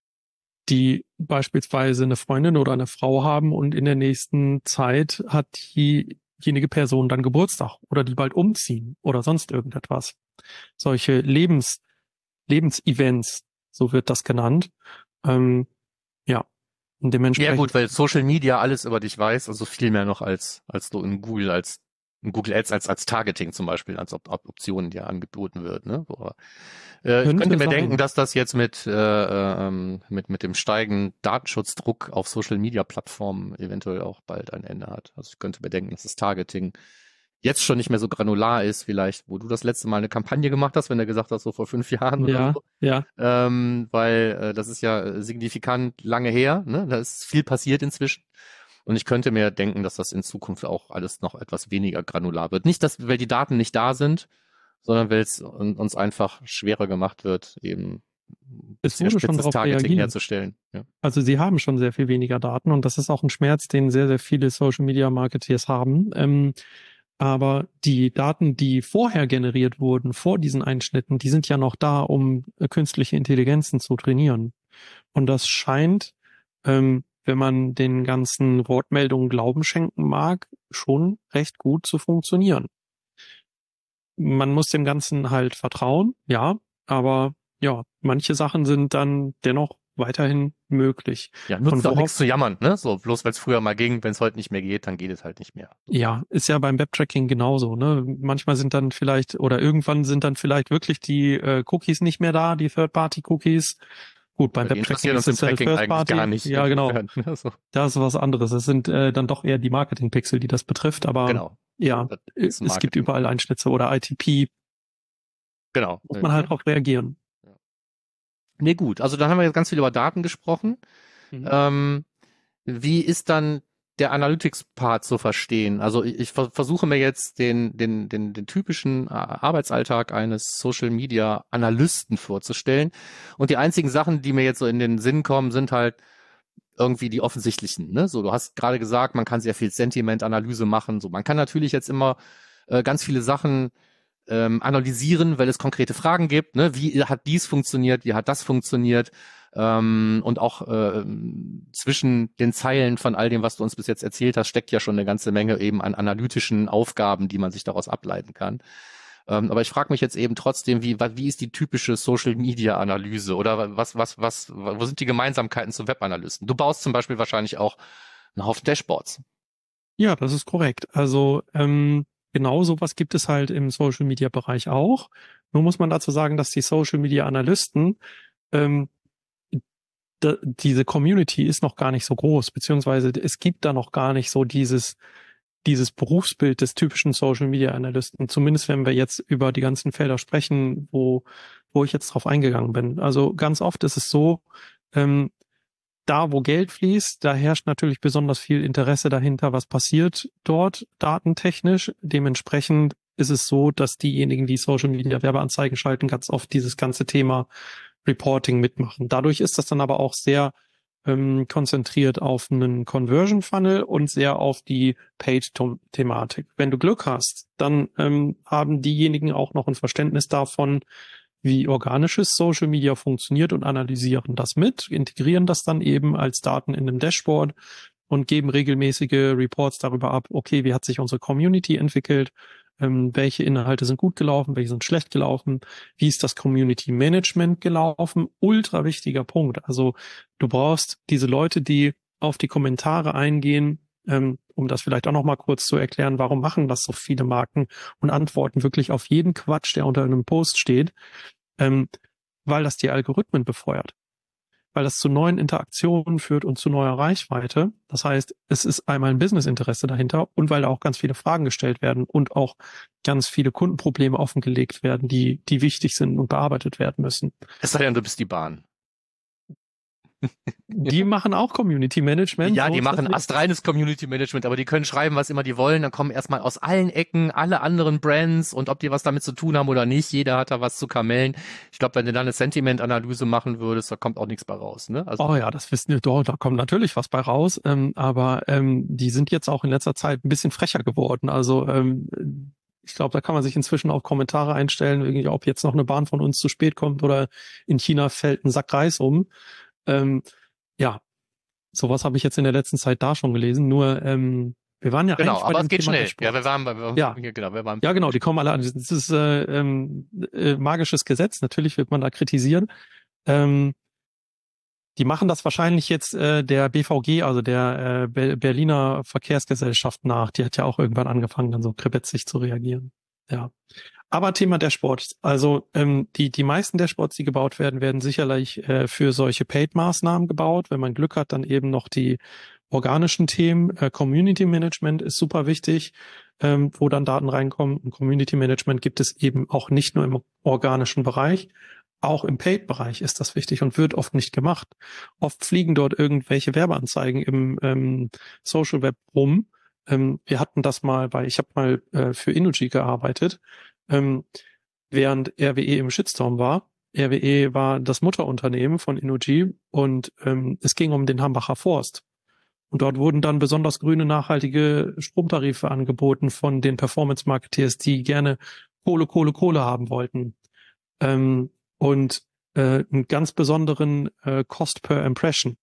die beispielsweise eine Freundin oder eine Frau haben und in der nächsten Zeit hat diejenige Person dann Geburtstag oder die bald umziehen oder sonst irgendetwas. Solche Lebens Lebensevents, so wird das genannt. Ähm, ja. Und dementsprechend. Ja gut, weil Social Media alles über dich weiß, also viel mehr noch als als du in Google als in Google Ads als als Targeting zum Beispiel, als Op Optionen dir angeboten wird. Ne? Wo, äh, ich könnte mir sein. denken, dass das jetzt mit äh, ähm, mit mit dem steigenden Datenschutzdruck auf Social Media Plattformen eventuell auch bald ein Ende hat. Also ich könnte mir denken, dass das Targeting jetzt schon nicht mehr so granular ist, vielleicht, wo du das letzte Mal eine Kampagne gemacht hast, wenn du gesagt hast, so vor fünf Jahren oder Ja, so. ja. Ähm, weil äh, das ist ja signifikant lange her, ne? Da ist viel passiert inzwischen. Und ich könnte mir denken, dass das in Zukunft auch alles noch etwas weniger granular wird. Nicht, dass, weil die Daten nicht da sind, sondern weil es uns einfach schwerer gemacht wird, eben Es sehr wurde schon spitzes darauf Targeting reagiert. herzustellen. Ja. Also sie haben schon sehr viel weniger Daten und das ist auch ein Schmerz, den sehr, sehr viele Social Media Marketeers haben. Ähm, aber die Daten, die vorher generiert wurden, vor diesen Einschnitten, die sind ja noch da, um äh, künstliche Intelligenzen zu trainieren. Und das scheint, ähm, wenn man den ganzen Wortmeldungen Glauben schenken mag, schon recht gut zu funktionieren. Man muss dem Ganzen halt vertrauen, ja, aber ja, manche Sachen sind dann dennoch weiterhin möglich. Ja, nutzt Und auch worauf- nichts zu jammern, ne? So, bloß weil es früher mal ging, wenn es heute nicht mehr geht, dann geht es halt nicht mehr. Ja, ist ja beim Webtracking genauso, ne? Manchmal sind dann vielleicht oder irgendwann sind dann vielleicht wirklich die äh, Cookies nicht mehr da, die Third-Party-Cookies. Gut, beim Weil die Webtracking interessieren ist uns im es ja Tracking eigentlich First-Party. gar nicht. Ja, genau. insofern, ne? So, Das ist was anderes. Das sind äh, dann doch eher die Marketing-Pixel, die das betrifft. Aber genau. ja, Das äh, ist es gibt Marketing. überall Einschnitte oder I T P. Genau. Muss man halt auch reagieren. Nee, gut. Also dann haben wir jetzt ganz viel über Daten gesprochen. Mhm. Ähm, wie ist dann der Analytics-Part zu verstehen? Also ich, ich ver- versuche mir jetzt den, den, den, den typischen äh, Arbeitsalltag eines Social-Media-Analysten vorzustellen. Und die einzigen Sachen, die mir jetzt so in den Sinn kommen, sind halt irgendwie die offensichtlichen. Ne? So, du hast gerade gesagt, man kann sehr viel Sentiment-Analyse machen. So, man kann natürlich jetzt immer äh, ganz viele Sachen ähm, analysieren, weil es konkrete Fragen gibt. Ne? Wie hat dies funktioniert? Wie hat das funktioniert? Ähm, und auch äh, zwischen den Zeilen von all dem, was du uns bis jetzt erzählt hast, steckt ja schon eine ganze Menge eben an analytischen Aufgaben, die man sich daraus ableiten kann. Ähm, aber ich frage mich jetzt eben trotzdem, wie, wie ist die typische Social-Media-Analyse oder was, was, was, wo sind die Gemeinsamkeiten zu Webanalysten? Du baust zum Beispiel wahrscheinlich auch einen Haufen Dashboards. Ja, das ist korrekt. Also ähm, genau sowas gibt es halt im Social-Media-Bereich auch. Nur muss man dazu sagen, dass die Social-Media-Analysten, ähm, d- diese Community ist noch gar nicht so groß, beziehungsweise es gibt da noch gar nicht so dieses dieses Berufsbild des typischen Social-Media-Analysten, zumindest wenn wir jetzt über die ganzen Felder sprechen, wo wo ich jetzt drauf eingegangen bin. Also ganz oft ist es so, ähm, da wo Geld fließt, da herrscht natürlich besonders viel Interesse dahinter, was passiert dort datentechnisch. Dementsprechend ist es so, dass diejenigen, die Social-Media-Werbeanzeigen schalten, ganz oft dieses ganze Thema Reporting mitmachen. Dadurch ist das dann aber auch sehr ähm, konzentriert auf einen Conversion-Funnel und sehr auf die Page-Thematik. Wenn du Glück hast, dann ähm, haben diejenigen auch noch ein Verständnis davon, wie organisches Social Media funktioniert und analysieren das mit, integrieren das dann eben als Daten in einem Dashboard und geben regelmäßige Reports darüber ab, okay, wie hat sich unsere Community entwickelt, ähm, welche Inhalte sind gut gelaufen, welche sind schlecht gelaufen, wie ist das Community Management gelaufen, ultra wichtiger Punkt. Also du brauchst diese Leute, die auf die Kommentare eingehen, ähm, um das vielleicht auch noch mal kurz zu erklären, warum machen das so viele Marken und antworten wirklich auf jeden Quatsch, der unter einem Post steht, ähm, weil das die Algorithmen befeuert, weil das zu neuen Interaktionen führt und zu neuer Reichweite. Das heißt, es ist einmal ein Businessinteresse dahinter und weil da auch ganz viele Fragen gestellt werden und auch ganz viele Kundenprobleme offengelegt werden, die die wichtig sind und bearbeitet werden müssen. Es sei denn, du bist die Bahn. Die machen auch Community Management. Ja, so die machen nicht. astreines Community Management, aber die können schreiben, was immer die wollen. Dann kommen erstmal aus allen Ecken alle anderen Brands und ob die was damit zu tun haben oder nicht. Jeder hat da was zu kamellen. Ich glaube, wenn du dann eine Sentiment-Analyse machen würdest, da kommt auch nichts bei raus. Ne? Also, oh ja, das wissen wir doch, da kommt natürlich was bei raus. Ähm, aber ähm, die sind jetzt auch in letzter Zeit ein bisschen frecher geworden. Also ähm, ich glaube, da kann man sich inzwischen auch Kommentare einstellen, irgendwie, ob jetzt noch eine Bahn von uns zu spät kommt oder in China fällt ein Sack Reis um. Ähm, ja, sowas habe ich jetzt in der letzten Zeit da schon gelesen. Nur ähm, wir waren ja genau, eigentlich bei aber dem es geht Thema schnell. Dashboard. Ja, wir waren bei wir, Ja. ja, genau, wir waren Ja, genau, die kommen alle an. Das ist äh, ähm, äh, magisches Gesetz. Natürlich wird man da kritisieren. Ähm, die machen das wahrscheinlich jetzt äh, der B V G, also der äh, Be- Berliner Verkehrsgesellschaft nach. Die hat ja auch irgendwann angefangen, dann so kribetzig zu reagieren. Ja. Aber Thema Dashboards. Also ähm, die die meisten Dashboards, die gebaut werden, werden sicherlich äh, für solche Paid-Maßnahmen gebaut. Wenn man Glück hat, dann eben noch die organischen Themen. Äh, Community Management ist super wichtig, ähm, wo dann Daten reinkommen. Und Community Management gibt es eben auch nicht nur im organischen Bereich, auch im Paid-Bereich ist das wichtig und wird oft nicht gemacht. Oft fliegen dort irgendwelche Werbeanzeigen im ähm, Social Web rum. Ähm, wir hatten das mal bei, ich habe mal äh, für Innogy gearbeitet, ähm, während R W E im Shitstorm war. R W E war das Mutterunternehmen von Innogy und ähm, es ging um den Hambacher Forst. Und dort wurden dann besonders grüne, nachhaltige Stromtarife angeboten von den Performance-Marketeers, die gerne Kohle, Kohle, Kohle haben wollten. Ähm, und äh, einen ganz besonderen äh, Cost per Impression.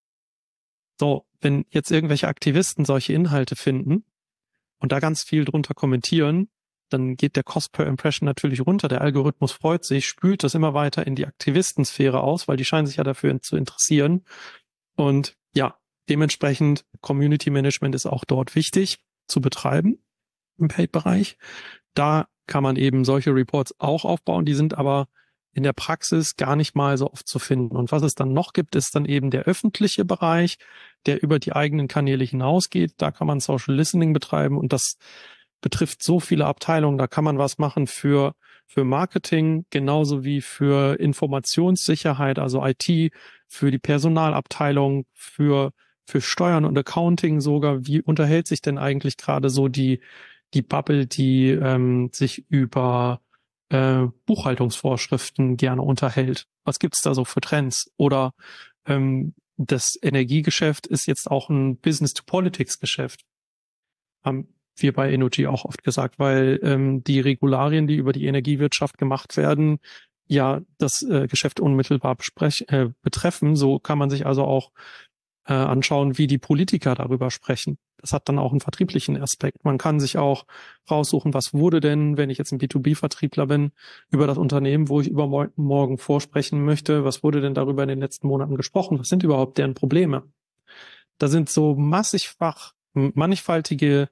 So, wenn jetzt irgendwelche Aktivisten solche Inhalte finden und da ganz viel drunter kommentieren, dann geht der Cost per Impression natürlich runter. Der Algorithmus freut sich, spült das immer weiter in die Aktivistensphäre aus, weil die scheinen sich ja dafür zu interessieren. Und ja, dementsprechend Community Management ist auch dort wichtig zu betreiben im Paid-Bereich. Da kann man eben solche Reports auch aufbauen. Die sind aber in der Praxis gar nicht mal so oft zu finden. Und was es dann noch gibt, ist dann eben der öffentliche Bereich, der über die eigenen Kanäle hinausgeht. Da kann man Social Listening betreiben und das betrifft so viele Abteilungen. Da kann man was machen für für Marketing, genauso wie für Informationssicherheit, also I T, für die Personalabteilung, für für Steuern und Accounting sogar. Wie unterhält sich denn eigentlich gerade so die die Bubble, die ähm, sich über äh, Buchhaltungsvorschriften gerne unterhält? Was gibt's da so für Trends? Oder ähm, das Energiegeschäft ist jetzt auch ein Business-to-Politics-Geschäft. Haben wir bei Innogy auch oft gesagt, weil ähm, die Regularien, die über die Energiewirtschaft gemacht werden, ja das äh, Geschäft unmittelbar besprech- äh, betreffen. So kann man sich also auch äh, anschauen, wie die Politiker darüber sprechen. Das hat dann auch einen vertrieblichen Aspekt. Man kann sich auch raussuchen, was wurde denn, wenn ich jetzt ein B zwei B-Vertriebler bin, über das Unternehmen, wo ich übermorgen vorsprechen möchte, was wurde denn darüber in den letzten Monaten gesprochen? Was sind überhaupt deren Probleme? Da sind so massigfach, mannigfaltige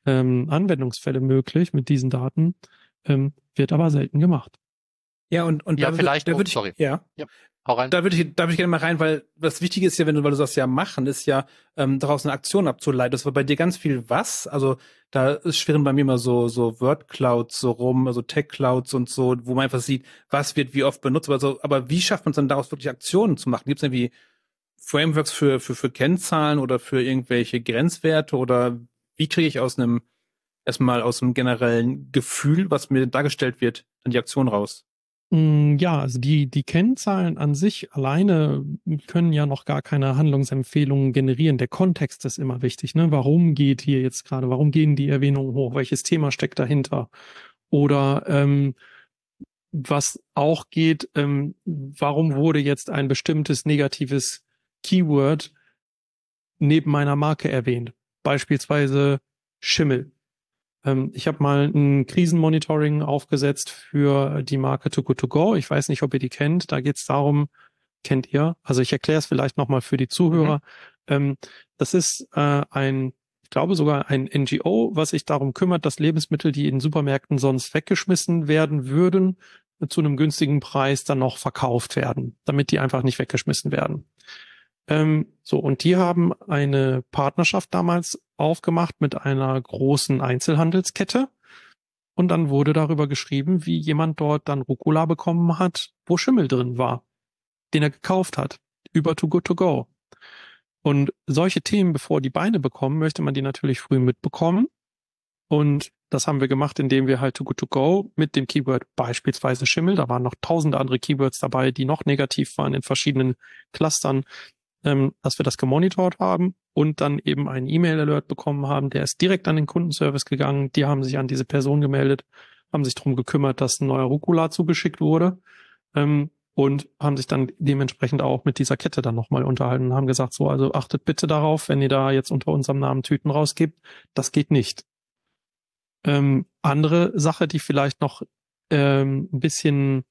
ähm, Anwendungsfälle möglich mit diesen Daten, ähm, wird aber selten gemacht. Ja, und, und Ja, da, vielleicht, da oh, würde ich, sorry. ja. Ja, hau rein. Da würde ich, da würde ich gerne mal rein, weil das Wichtige ist ja, wenn du, weil du das ja machen, ist ja, ähm, daraus eine Aktion abzuleiten. Das war bei dir ganz viel was? Also, da ist schwirren bei mir mal so, so Word-Clouds so rum, also Tech-Clouds und so, wo man einfach sieht, was wird wie oft benutzt. Aber so, aber wie schafft man es dann daraus wirklich Aktionen zu machen? Gibt es irgendwie Frameworks für, für, für Kennzahlen oder für irgendwelche Grenzwerte oder wie kriege ich aus einem, erstmal aus einem generellen Gefühl, was mir dargestellt wird, dann die Aktion raus? Ja, also die, die Kennzahlen an sich alleine können ja noch gar keine Handlungsempfehlungen generieren. Der Kontext ist immer wichtig, ne? Warum geht hier jetzt gerade, warum gehen die Erwähnungen hoch? Welches Thema steckt dahinter? Oder ähm, was auch geht, ähm, warum wurde jetzt ein bestimmtes negatives Keyword neben meiner Marke erwähnt? Beispielsweise Schimmel. Ich habe mal ein Krisenmonitoring aufgesetzt für die Marke Too Good To Go. Ich weiß nicht, ob ihr die kennt. Da geht es darum, kennt ihr? Also ich erkläre es vielleicht nochmal für die Zuhörer. Mhm. Das ist äh, ein, ich glaube sogar ein N G O, was sich darum kümmert, dass Lebensmittel, die in Supermärkten sonst weggeschmissen werden würden, zu einem günstigen Preis dann noch verkauft werden, damit die einfach nicht weggeschmissen werden. Ähm, so, und die haben eine Partnerschaft damals aufgemacht mit einer großen Einzelhandelskette. Und dann wurde darüber geschrieben, wie jemand dort dann Rucola bekommen hat, wo Schimmel drin war, den er gekauft hat, über Too Good To Go. Und solche Themen, bevor die Beine bekommen, möchte man die natürlich früh mitbekommen. Und das haben wir gemacht, indem wir halt Too Good To Go mit dem Keyword beispielsweise Schimmel, da waren noch tausende andere Keywords dabei, die noch negativ waren in verschiedenen Clustern, dass wir das gemonitort haben und dann eben einen E-Mail-Alert bekommen haben. Der ist direkt an den Kundenservice gegangen. Die haben sich an diese Person gemeldet, haben sich darum gekümmert, dass ein neuer Rucola zugeschickt wurde ähm, und haben sich dann dementsprechend auch mit dieser Kette dann nochmal unterhalten und haben gesagt, so, also achtet bitte darauf, wenn ihr da jetzt unter unserem Namen Tüten rausgibt, das geht nicht. Ähm, andere Sache, die vielleicht noch ähm, ein bisschen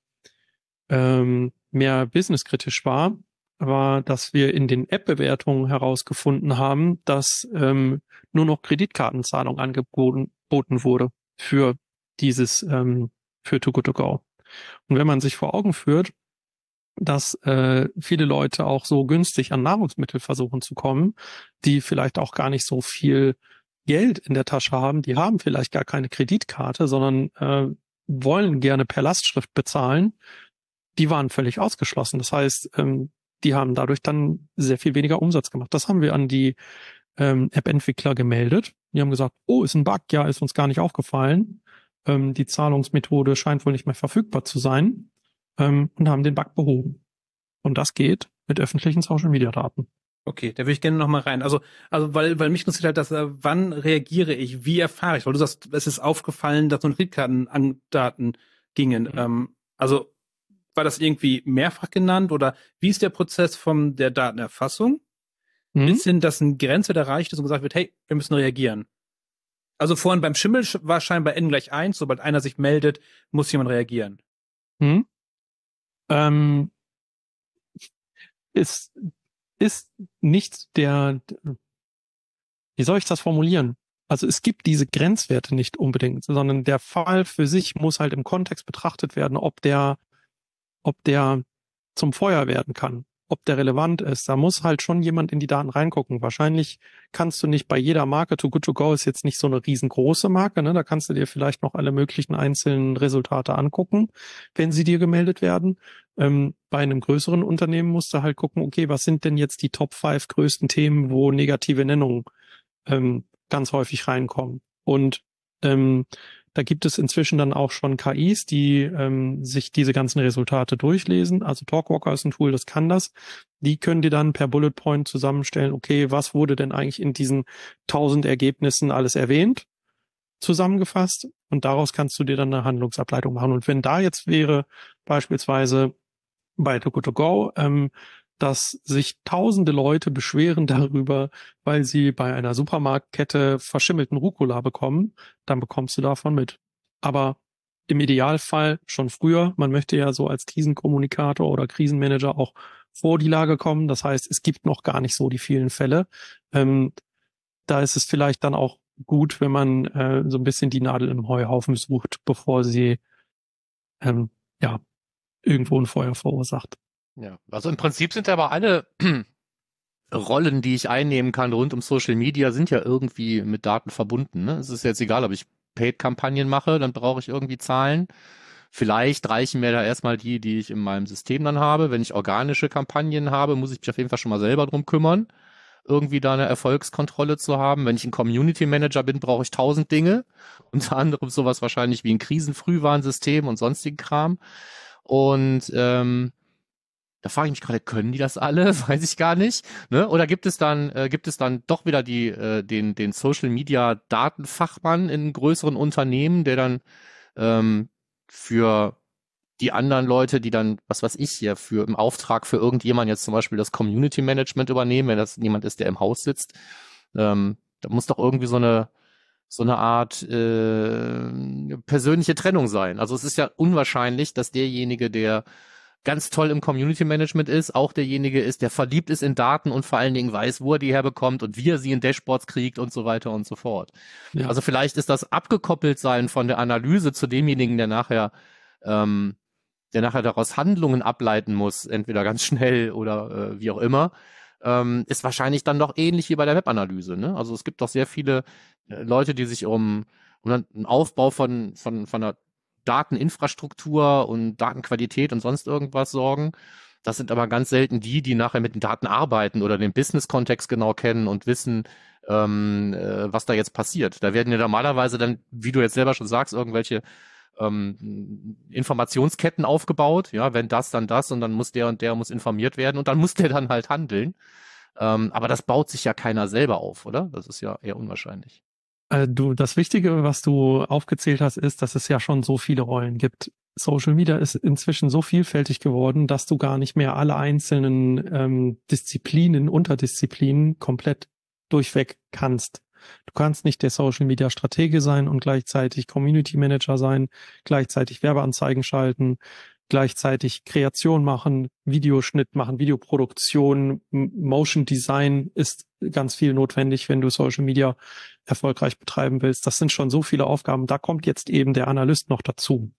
ähm, mehr businesskritisch war, war, dass wir in den App-Bewertungen herausgefunden haben, dass ähm, nur noch Kreditkartenzahlung angeboten wurde für dieses, ähm, für Too Good To Go. Und wenn man sich vor Augen führt, dass äh, viele Leute auch so günstig an Nahrungsmittel versuchen zu kommen, die vielleicht auch gar nicht so viel Geld in der Tasche haben, die haben vielleicht gar keine Kreditkarte, sondern äh, wollen gerne per Lastschrift bezahlen, die waren völlig ausgeschlossen. Das heißt, ähm, die haben dadurch dann sehr viel weniger Umsatz gemacht. Das haben wir an die ähm, App-Entwickler gemeldet. Die haben gesagt, oh, ist ein Bug, ja, ist uns gar nicht aufgefallen. Ähm, die Zahlungsmethode scheint wohl nicht mehr verfügbar zu sein ähm, und haben den Bug behoben. Und das geht mit öffentlichen Social-Media-Daten. Okay, da würde ich gerne noch mal rein. Also, also weil, weil mich interessiert halt, dass äh, wann reagiere ich, wie erfahre ich? Weil du sagst, es ist aufgefallen, dass so Kreditkartendaten gingen. Mhm. Ähm, also war das irgendwie mehrfach genannt oder wie ist der Prozess von der Datenerfassung mhm. bis hin, dass ein Grenzwert erreicht ist und gesagt wird, hey, wir müssen reagieren? Also vorhin beim Schimmel war scheinbar n gleich eins, sobald einer sich meldet, muss jemand reagieren. Mhm. Ähm, ist, ist nicht der, wie soll ich das formulieren? Also es gibt diese Grenzwerte nicht unbedingt, sondern der Fall für sich muss halt im Kontext betrachtet werden, ob der ob der zum Feuer werden kann, ob der relevant ist. Da muss halt schon jemand in die Daten reingucken. Wahrscheinlich kannst du nicht bei jeder Marke, Too Good To Go ist jetzt nicht so eine riesengroße Marke, ne? Da kannst du dir vielleicht noch alle möglichen einzelnen Resultate angucken, wenn sie dir gemeldet werden. Ähm, bei einem größeren Unternehmen musst du halt gucken, okay, was sind denn jetzt die Top fünf größten Themen, wo negative Nennungen ähm, ganz häufig reinkommen. Und ähm, da gibt es inzwischen dann auch schon K Is, die ähm, sich diese ganzen Resultate durchlesen. Also Talkwalker ist ein Tool, das kann das. Die können dir dann per Bullet Point zusammenstellen, okay, was wurde denn eigentlich in diesen tausend Ergebnissen alles erwähnt, zusammengefasst. Und daraus kannst du dir dann eine Handlungsableitung machen. Und wenn da jetzt wäre beispielsweise bei Too Good To Go, ähm, dass sich tausende Leute beschweren darüber, weil sie bei einer Supermarktkette verschimmelten Rucola bekommen, dann bekommst du davon mit. Aber im Idealfall schon früher. Man möchte ja so als Krisenkommunikator oder Krisenmanager auch vor die Lage kommen. Das heißt, es gibt noch gar nicht so die vielen Fälle. Ähm, da ist es vielleicht dann auch gut, wenn man äh, so ein bisschen die Nadel im Heuhaufen sucht, bevor sie ähm, ja irgendwo ein Feuer verursacht. Ja, also im Prinzip sind aber alle Rollen, die ich einnehmen kann rund um Social Media, sind ja irgendwie mit Daten verbunden. Ne? Es ist jetzt egal, ob ich Paid-Kampagnen mache, dann brauche ich irgendwie Zahlen. Vielleicht reichen mir da erstmal die, die ich in meinem System dann habe. Wenn ich organische Kampagnen habe, muss ich mich auf jeden Fall schon mal selber drum kümmern, irgendwie da eine Erfolgskontrolle zu haben. Wenn ich ein Community Manager bin, brauche ich tausend Dinge. Unter anderem sowas wahrscheinlich wie ein Krisenfrühwarnsystem und sonstigen Kram. Und ähm, da frage ich mich gerade, können die das alle? Weiß ich gar nicht. Ne? Oder gibt es dann, äh, gibt es dann doch wieder die, äh, den, den Social Media Datenfachmann in größeren Unternehmen, der dann ähm, für die anderen Leute, die dann, was weiß ich hier, für im Auftrag für irgendjemand jetzt zum Beispiel das Community Management übernehmen, wenn das niemand ist, der im Haus sitzt, ähm, da muss doch irgendwie so eine so eine Art äh, persönliche Trennung sein. Also es ist ja unwahrscheinlich, dass derjenige, der ganz toll im Community Management ist, auch derjenige ist, der verliebt ist in Daten und vor allen Dingen weiß, wo er die herbekommt und wie er sie in Dashboards kriegt und so weiter und so fort. Ja. Also vielleicht ist das abgekoppelt sein von der Analyse zu demjenigen, der nachher ähm, der nachher daraus Handlungen ableiten muss, entweder ganz schnell oder äh, wie auch immer, ähm, ist wahrscheinlich dann doch ähnlich wie bei der Webanalyse. Ne? Also es gibt doch sehr viele äh, Leute, die sich um, um einen Aufbau von, von, von einer Dateninfrastruktur und Datenqualität und sonst irgendwas sorgen. Das sind aber ganz selten die, die nachher mit den Daten arbeiten oder den Business-Kontext genau kennen und wissen, ähm, äh, was da jetzt passiert. Da werden ja normalerweise dann, wie du jetzt selber schon sagst, irgendwelche ähm, Informationsketten aufgebaut. Ja, wenn das, dann das und dann muss der und der muss informiert werden und dann muss der dann halt handeln. Ähm, aber das baut sich ja keiner selber auf, oder? Das ist ja eher unwahrscheinlich. Äh, du, das Wichtige, was du aufgezählt hast, ist, dass es ja schon so viele Rollen gibt. Social Media ist inzwischen so vielfältig geworden, dass du gar nicht mehr alle einzelnen ähm, Disziplinen, Unterdisziplinen komplett durchweg kannst. Du kannst nicht der Social Media Stratege sein und gleichzeitig Community Manager sein, gleichzeitig Werbeanzeigen schalten, gleichzeitig Kreation machen, Videoschnitt machen, Videoproduktion, Motion Design ist ganz viel notwendig, wenn du Social Media erfolgreich betreiben willst. Das sind schon so viele Aufgaben. Da kommt jetzt eben der Analyst noch dazu.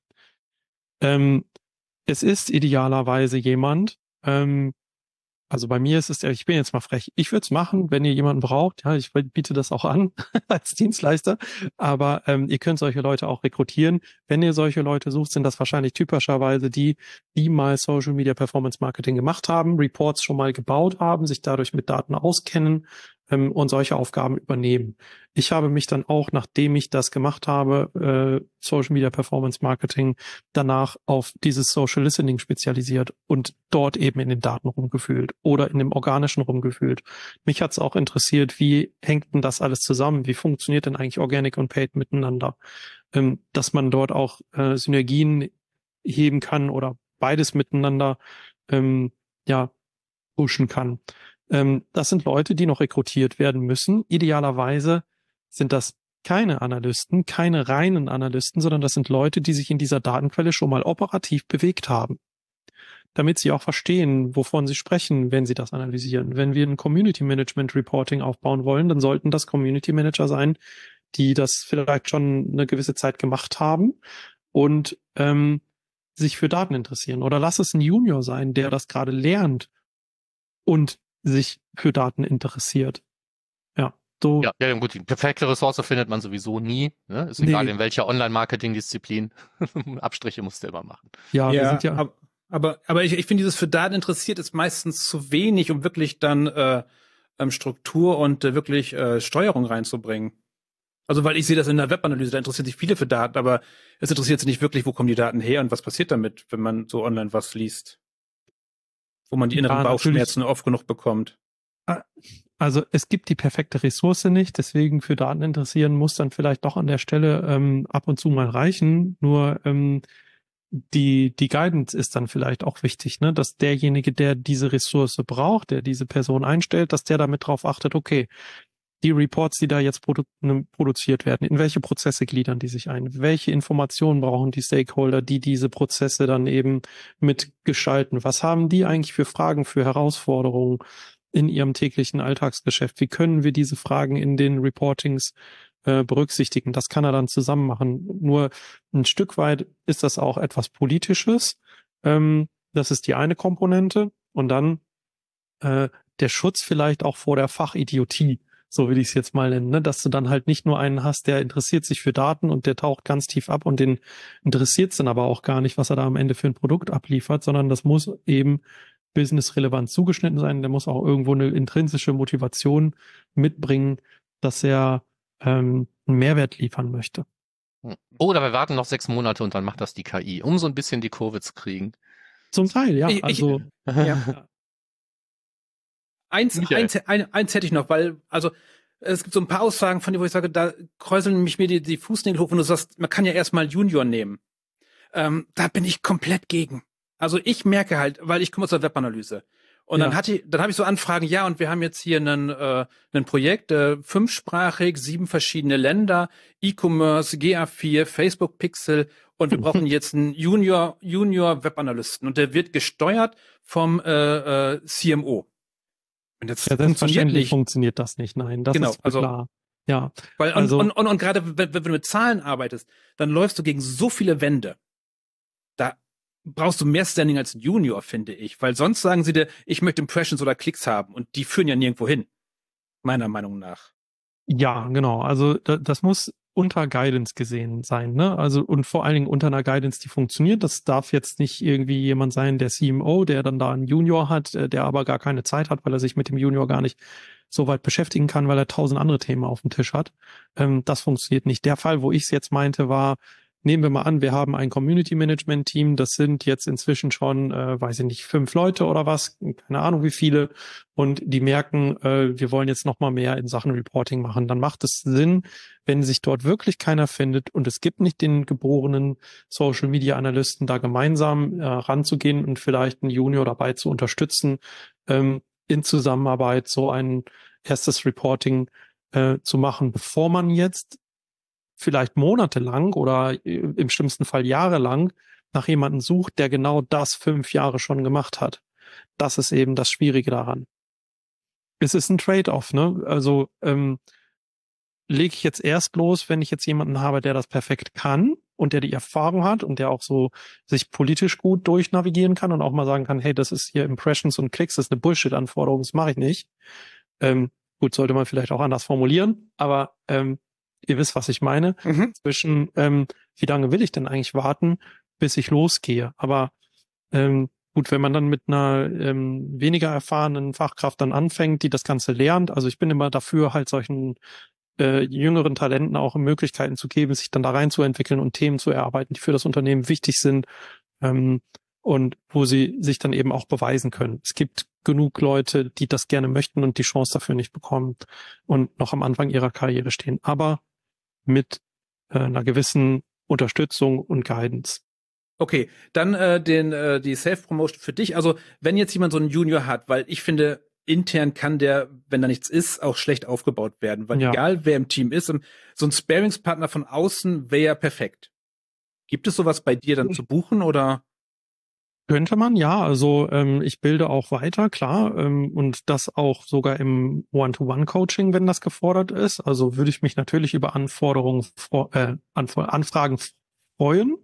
Ähm, es ist idealerweise jemand, ähm, also bei mir ist es, ich bin jetzt mal frech, ich würde es machen, wenn ihr jemanden braucht, ja, ich biete das auch an als Dienstleister, aber ähm, ihr könnt solche Leute auch rekrutieren. Wenn ihr solche Leute sucht, sind das wahrscheinlich typischerweise die, die mal Social Media Performance Marketing gemacht haben, Reports schon mal gebaut haben, sich dadurch mit Daten auskennen ähm, und solche Aufgaben übernehmen. Ich habe mich dann auch, nachdem ich das gemacht habe, äh, Social Media Performance Marketing, danach auf dieses Social Listening spezialisiert und dort eben in den Daten rumgefühlt oder in dem Organischen rumgefühlt. Mich hat es auch interessiert, wie hängt denn das alles zusammen? Wie funktioniert denn eigentlich Organic und Paid miteinander? Ähm, dass man dort auch äh, Synergien heben kann oder beides miteinander ähm, ja pushen kann. Ähm, das sind Leute, die noch rekrutiert werden müssen. Idealerweise sind das keine Analysten, keine reinen Analysten, sondern das sind Leute, die sich in dieser Datenquelle schon mal operativ bewegt haben, damit sie auch verstehen, wovon sie sprechen, wenn sie das analysieren. Wenn wir ein Community Management Reporting aufbauen wollen, dann sollten das Community Manager sein, die das vielleicht schon eine gewisse Zeit gemacht haben und ähm, sich für Daten interessieren. Oder lass es ein Junior sein, der das gerade lernt und sich für Daten interessiert. Ja, so. Ja, ja, gut, die perfekte Ressource findet man sowieso nie. Ne? Ist egal, Nee. in welcher Online-Marketing-Disziplin. Abstriche musst du immer machen. Ja, wir Ja, sind ja. ab- aber, aber ich, ich finde, dieses für Daten interessiert ist meistens zu wenig, um wirklich dann äh, ähm, Struktur und äh, wirklich äh, Steuerung reinzubringen. Also, weil ich sehe das in der Webanalyse, da interessiert sich viele für Daten, aber es interessiert sich nicht wirklich, wo kommen die Daten her und was passiert damit, wenn man so online was liest. Wo man die inneren Ja, Bauchschmerzen oft genug bekommt. Also es gibt die perfekte Ressource nicht, deswegen für Daten interessieren muss dann vielleicht doch an der Stelle ähm, ab und zu mal reichen. Nur ähm, die die Guidance ist dann vielleicht auch wichtig, ne, dass derjenige, der diese Ressource braucht, der diese Person einstellt, dass der damit drauf achtet, okay, die Reports, die da jetzt produ- ne, produziert werden, in welche Prozesse gliedern die sich ein? Welche Informationen brauchen die Stakeholder, die diese Prozesse dann eben mitgestalten? Was haben die eigentlich für Fragen, für Herausforderungen in ihrem täglichen Alltagsgeschäft? Wie können wir diese Fragen in den Reportings äh, berücksichtigen. Das kann er dann zusammen machen. Nur ein Stück weit ist das auch etwas Politisches. Ähm, das ist die eine Komponente. Und dann äh, der Schutz vielleicht auch vor der Fachidiotie, so will ich es jetzt mal nennen, ne? Dass du dann halt nicht nur einen hast, der interessiert sich für Daten und der taucht ganz tief ab und den interessiert es dann aber auch gar nicht, was er da am Ende für ein Produkt abliefert, sondern das muss eben businessrelevant zugeschnitten sein. Der muss auch irgendwo eine intrinsische Motivation mitbringen, dass er ähm, einen Mehrwert liefern möchte. Oder wir warten noch sechs Monate und dann macht das die K I, um so ein bisschen die Kurve zu kriegen. Zum Teil, ja. Ich, Also ich, ja. Eins, eins, ein, eins hätte ich noch, weil, also es gibt so ein paar Aussagen von dir, wo ich sage, da kräuseln mich mir die, die Fußnägel hoch, wenn du sagst, man kann ja erstmal Junior nehmen. Ähm, da bin ich komplett gegen. Also ich merke halt, weil ich komme aus der Webanalyse. Und ja. dann hatte ich, dann habe ich so Anfragen, ja, und wir haben jetzt hier einen, äh, ein Projekt, äh, fünfsprachig, sieben verschiedene Länder, E-Commerce, G A vier, Facebook Pixel, und wir brauchen jetzt einen Junior, Junior Webanalysten. Und der wird gesteuert vom äh, äh, C M O. Und das ja, selbstverständlich funktioniert das nicht. Nein, das genau, ist also, klar. Ja, weil also, und, und, und, und gerade wenn, wenn du mit Zahlen arbeitest, dann läufst du gegen so viele Wände. Da brauchst du mehr Standing als ein Junior, finde ich. Weil sonst sagen sie dir, ich möchte Impressions oder Klicks haben. Und die führen ja nirgendwo hin. Meiner Meinung nach. Ja, genau. Also da, das muss unter Guidance gesehen sein, ne? Also und vor allen Dingen unter einer Guidance, die funktioniert. Das darf jetzt nicht irgendwie jemand sein, der C M O, der dann da einen Junior hat, der aber gar keine Zeit hat, weil er sich mit dem Junior gar nicht so weit beschäftigen kann, weil er tausend andere Themen auf dem Tisch hat. Ähm, das funktioniert nicht. Der Fall, wo ich es jetzt meinte, war, nehmen wir mal an, wir haben ein Community-Management-Team, das sind jetzt inzwischen schon, äh, weiß ich nicht, fünf Leute oder was, keine Ahnung wie viele, und die merken, äh, wir wollen jetzt noch mal mehr in Sachen Reporting machen. Dann macht es Sinn, wenn sich dort wirklich keiner findet und es gibt nicht den geborenen Social-Media-Analysten, da gemeinsam äh, ranzugehen und vielleicht einen Junior dabei zu unterstützen, ähm, in Zusammenarbeit so ein erstes Reporting äh, zu machen, bevor man jetzt vielleicht monatelang oder im schlimmsten Fall jahrelang nach jemandem sucht, der genau das fünf Jahre schon gemacht hat. Das ist eben das Schwierige daran. Es ist ein Trade-off, ne? Also ähm, lege ich jetzt erst los, wenn ich jetzt jemanden habe, der das perfekt kann und der die Erfahrung hat und der auch so sich politisch gut durchnavigieren kann und auch mal sagen kann, hey, das ist hier Impressions und Klicks, das ist eine Bullshit-Anforderung, das mache ich nicht. Ähm, gut, sollte man vielleicht auch anders formulieren, aber ähm, ihr wisst, was ich meine. Mhm. Zwischen, ähm, wie lange will ich denn eigentlich warten, bis ich losgehe? Aber ähm, gut, wenn man dann mit einer ähm, weniger erfahrenen Fachkraft dann anfängt, die das Ganze lernt, also ich bin immer dafür, halt solchen äh, jüngeren Talenten auch Möglichkeiten zu geben, sich dann da reinzuentwickeln und Themen zu erarbeiten, die für das Unternehmen wichtig sind ähm, und wo sie sich dann eben auch beweisen können. Es gibt genug Leute, die das gerne möchten und die Chance dafür nicht bekommen und noch am Anfang ihrer Karriere stehen. Aber mit äh, einer gewissen Unterstützung und Guidance. Okay, dann äh, den äh, die Self-Promotion für dich. Also wenn jetzt jemand so einen Junior hat, weil ich finde, intern kann der, wenn da nichts ist, auch schlecht aufgebaut werden. Weil ja. egal wer im Team ist, so ein Sparingspartner von außen wäre ja perfekt. Gibt es sowas bei dir dann zu buchen oder? Könnte man, ja. Also ähm, ich bilde auch weiter, klar. Ähm, und das auch sogar im One-to-One-Coaching, wenn das gefordert ist. Also würde ich mich natürlich über Anforderungen, äh, Anf- Anfragen freuen.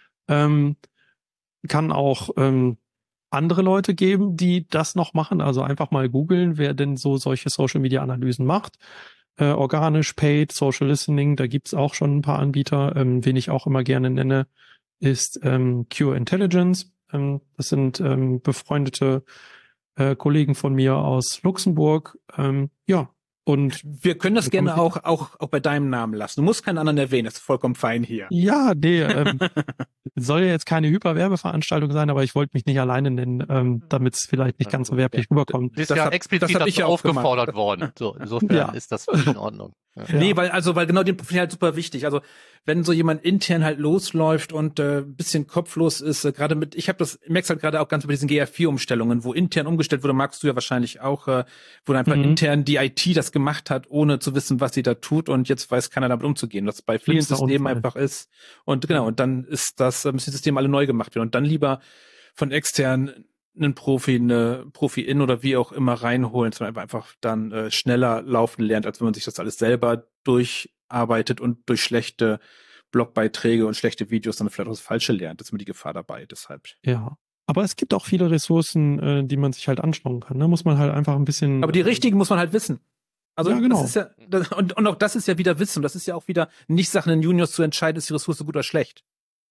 Ähm, kann auch ähm, andere Leute geben, die das noch machen. Also einfach mal googeln, wer denn so solche Social-Media-Analysen macht. Äh, organisch, paid, Social Listening, da gibt's auch schon ein paar Anbieter. Ähm, wen ich auch immer gerne nenne, ist ähm, Q Intelligence. Das sind ähm, befreundete äh, Kollegen von mir aus Luxemburg. Ähm, ja, und wir können das gerne auch, auch, auch bei deinem Namen lassen. Du musst keinen anderen erwähnen, das ist vollkommen fein hier. Ja, nee, ähm, soll ja jetzt keine Hyperwerbeveranstaltung sein, aber ich wollte mich nicht alleine nennen, ähm, damit es vielleicht nicht ganz so werblich rüberkommt. Du bist ja explizit dazu ja aufgefordert worden. So, insofern ja. ist das in Ordnung. Ja. Nee, weil, also, weil genau den Profil halt super wichtig. Also, wenn so jemand intern halt losläuft und äh, ein bisschen kopflos ist, äh, gerade mit, ich habe das, merkst halt gerade auch ganz bei diesen G R vier Umstellungen, wo intern umgestellt wurde, magst du ja wahrscheinlich auch, äh, wo dann einfach mhm. intern die I T das gemacht hat, ohne zu wissen, was sie da tut, und jetzt weiß keiner damit umzugehen, was bei vielen Systemen einfach ist. Und genau, und dann ist das, müssen die Systeme alle neu gemacht werden. Und dann lieber von extern einen Profi, eine Profi-In oder wie auch immer reinholen, dass man einfach dann äh, schneller laufen lernt, als wenn man sich das alles selber arbeitet und durch schlechte Blogbeiträge und schlechte Videos dann vielleicht auch das Falsche lernt. Das ist immer die Gefahr dabei, deshalb. Ja. Aber es gibt auch viele Ressourcen, äh, die man sich halt anschauen kann. Da muss man halt einfach ein bisschen. Aber die richtigen muss man halt wissen. Also ja, genau. das ist ja, das, und, und auch das ist ja wieder Wissen. Das ist ja auch wieder nicht Sachen in Juniors zu entscheiden, ist die Ressource gut oder schlecht.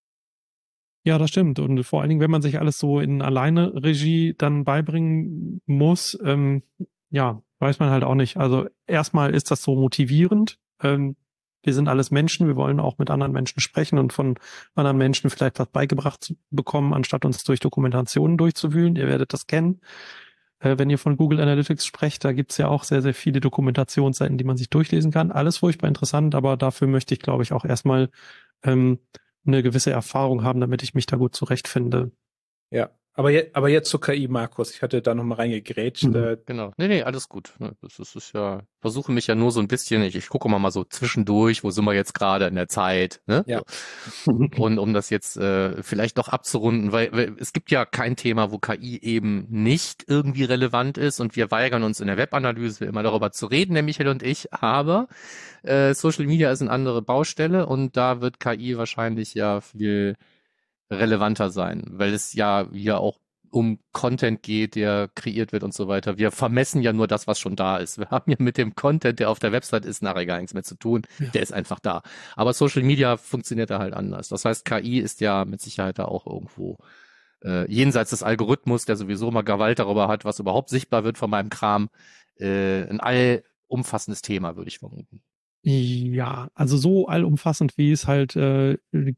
Ja, das stimmt. Und vor allen Dingen, wenn man sich alles so in alleine Regie dann beibringen muss, ähm, ja, weiß man halt auch nicht. Also erstmal ist das so motivierend. Ähm, wir sind alles Menschen, wir wollen auch mit anderen Menschen sprechen und von anderen Menschen vielleicht was beigebracht bekommen, anstatt uns durch Dokumentationen durchzuwühlen. Ihr werdet das kennen. Äh, wenn ihr von Google Analytics sprecht, da gibt's ja auch sehr, sehr viele Dokumentationsseiten, die man sich durchlesen kann. Alles furchtbar interessant, aber dafür möchte ich, glaube ich, auch erstmal ähm, eine gewisse Erfahrung haben, damit ich mich da gut zurechtfinde. Ja. Aber, je, aber jetzt zur K I, Markus. Ich hatte da nochmal reingegrätscht. Mhm, äh, genau. Nee, nee, alles gut. Das ist, das ist ja, versuche mich ja nur so ein bisschen, ich, ich gucke mal mal so zwischendurch, wo sind wir jetzt gerade in der Zeit, ne? Ja. So. Und um das jetzt äh, vielleicht noch abzurunden, weil, weil es gibt ja kein Thema, wo K I eben nicht irgendwie relevant ist und wir weigern uns in der Webanalyse immer darüber zu reden, der Michael und ich, aber äh, Social Media ist eine andere Baustelle und da wird K I wahrscheinlich ja viel relevanter sein, weil es ja hier auch um Content geht, der kreiert wird und so weiter. Wir vermessen ja nur das, was schon da ist. Wir haben ja mit dem Content, der auf der Website ist, nachher gar nichts mehr zu tun. Ja. Der ist einfach da. Aber Social Media funktioniert da halt anders. Das heißt, K I ist ja mit Sicherheit da auch irgendwo äh, jenseits des Algorithmus, der sowieso mal Gewalt darüber hat, was überhaupt sichtbar wird von meinem Kram, äh, ein allumfassendes Thema, würde ich vermuten. Ja, also so allumfassend, wie es halt äh,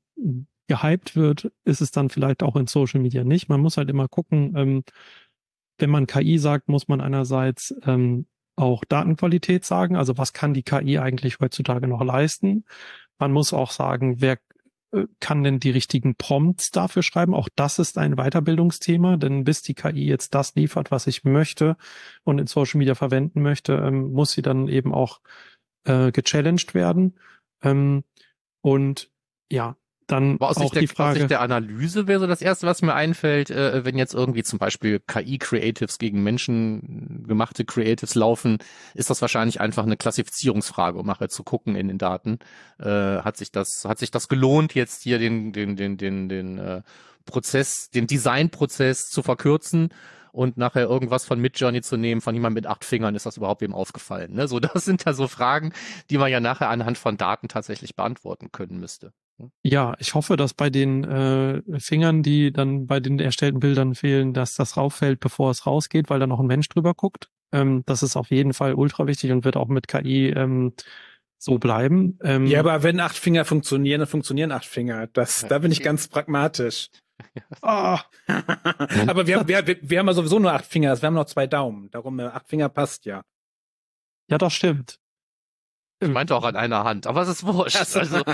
gehypt wird, ist es dann vielleicht auch in Social Media nicht. Man muss halt immer gucken, ähm, wenn man K I sagt, muss man einerseits ähm, auch Datenqualität sagen, also was kann die K I eigentlich heutzutage noch leisten. Man muss auch sagen, wer äh, kann denn die richtigen Prompts dafür schreiben. Auch das ist ein Weiterbildungsthema, denn bis die K I jetzt das liefert, was ich möchte und in Social Media verwenden möchte, ähm, muss sie dann eben auch äh, gechallenged werden. Ähm, und ja, dann Aber aus auch Sicht, der, die Frage, aus Sicht der Analyse wäre so das Erste, was mir einfällt, äh, wenn jetzt irgendwie zum Beispiel K I-Creatives gegen menschengemachte Creatives laufen, ist das wahrscheinlich einfach eine Klassifizierungsfrage, um nachher zu gucken in den Daten. Äh, hat sich das, hat sich das gelohnt, jetzt hier den, den, den, den, den äh, Prozess, den Designprozess zu verkürzen und nachher irgendwas von Midjourney zu nehmen, von jemandem mit acht Fingern, ist das überhaupt wem aufgefallen? Ne? So, das sind ja so Fragen, die man ja nachher anhand von Daten tatsächlich beantworten können müsste. ja, ich hoffe, dass bei den äh, Fingern, die dann bei den erstellten Bildern fehlen, dass das rauffällt, bevor es rausgeht, weil da noch ein Mensch drüber guckt. Ähm, das ist auf jeden Fall ultra wichtig und wird auch mit K I ähm, so bleiben. Ähm, Ja, aber wenn acht Finger funktionieren, dann funktionieren acht Finger. Das, Ja. da bin ich ganz pragmatisch. ah, Aber wir, wir, wir, wir haben ja sowieso nur acht Finger. Wir haben noch zwei Daumen. Darum, äh, acht Finger passt ja. ja, das stimmt. Ich meinte auch an einer Hand, aber es ist wurscht. Also,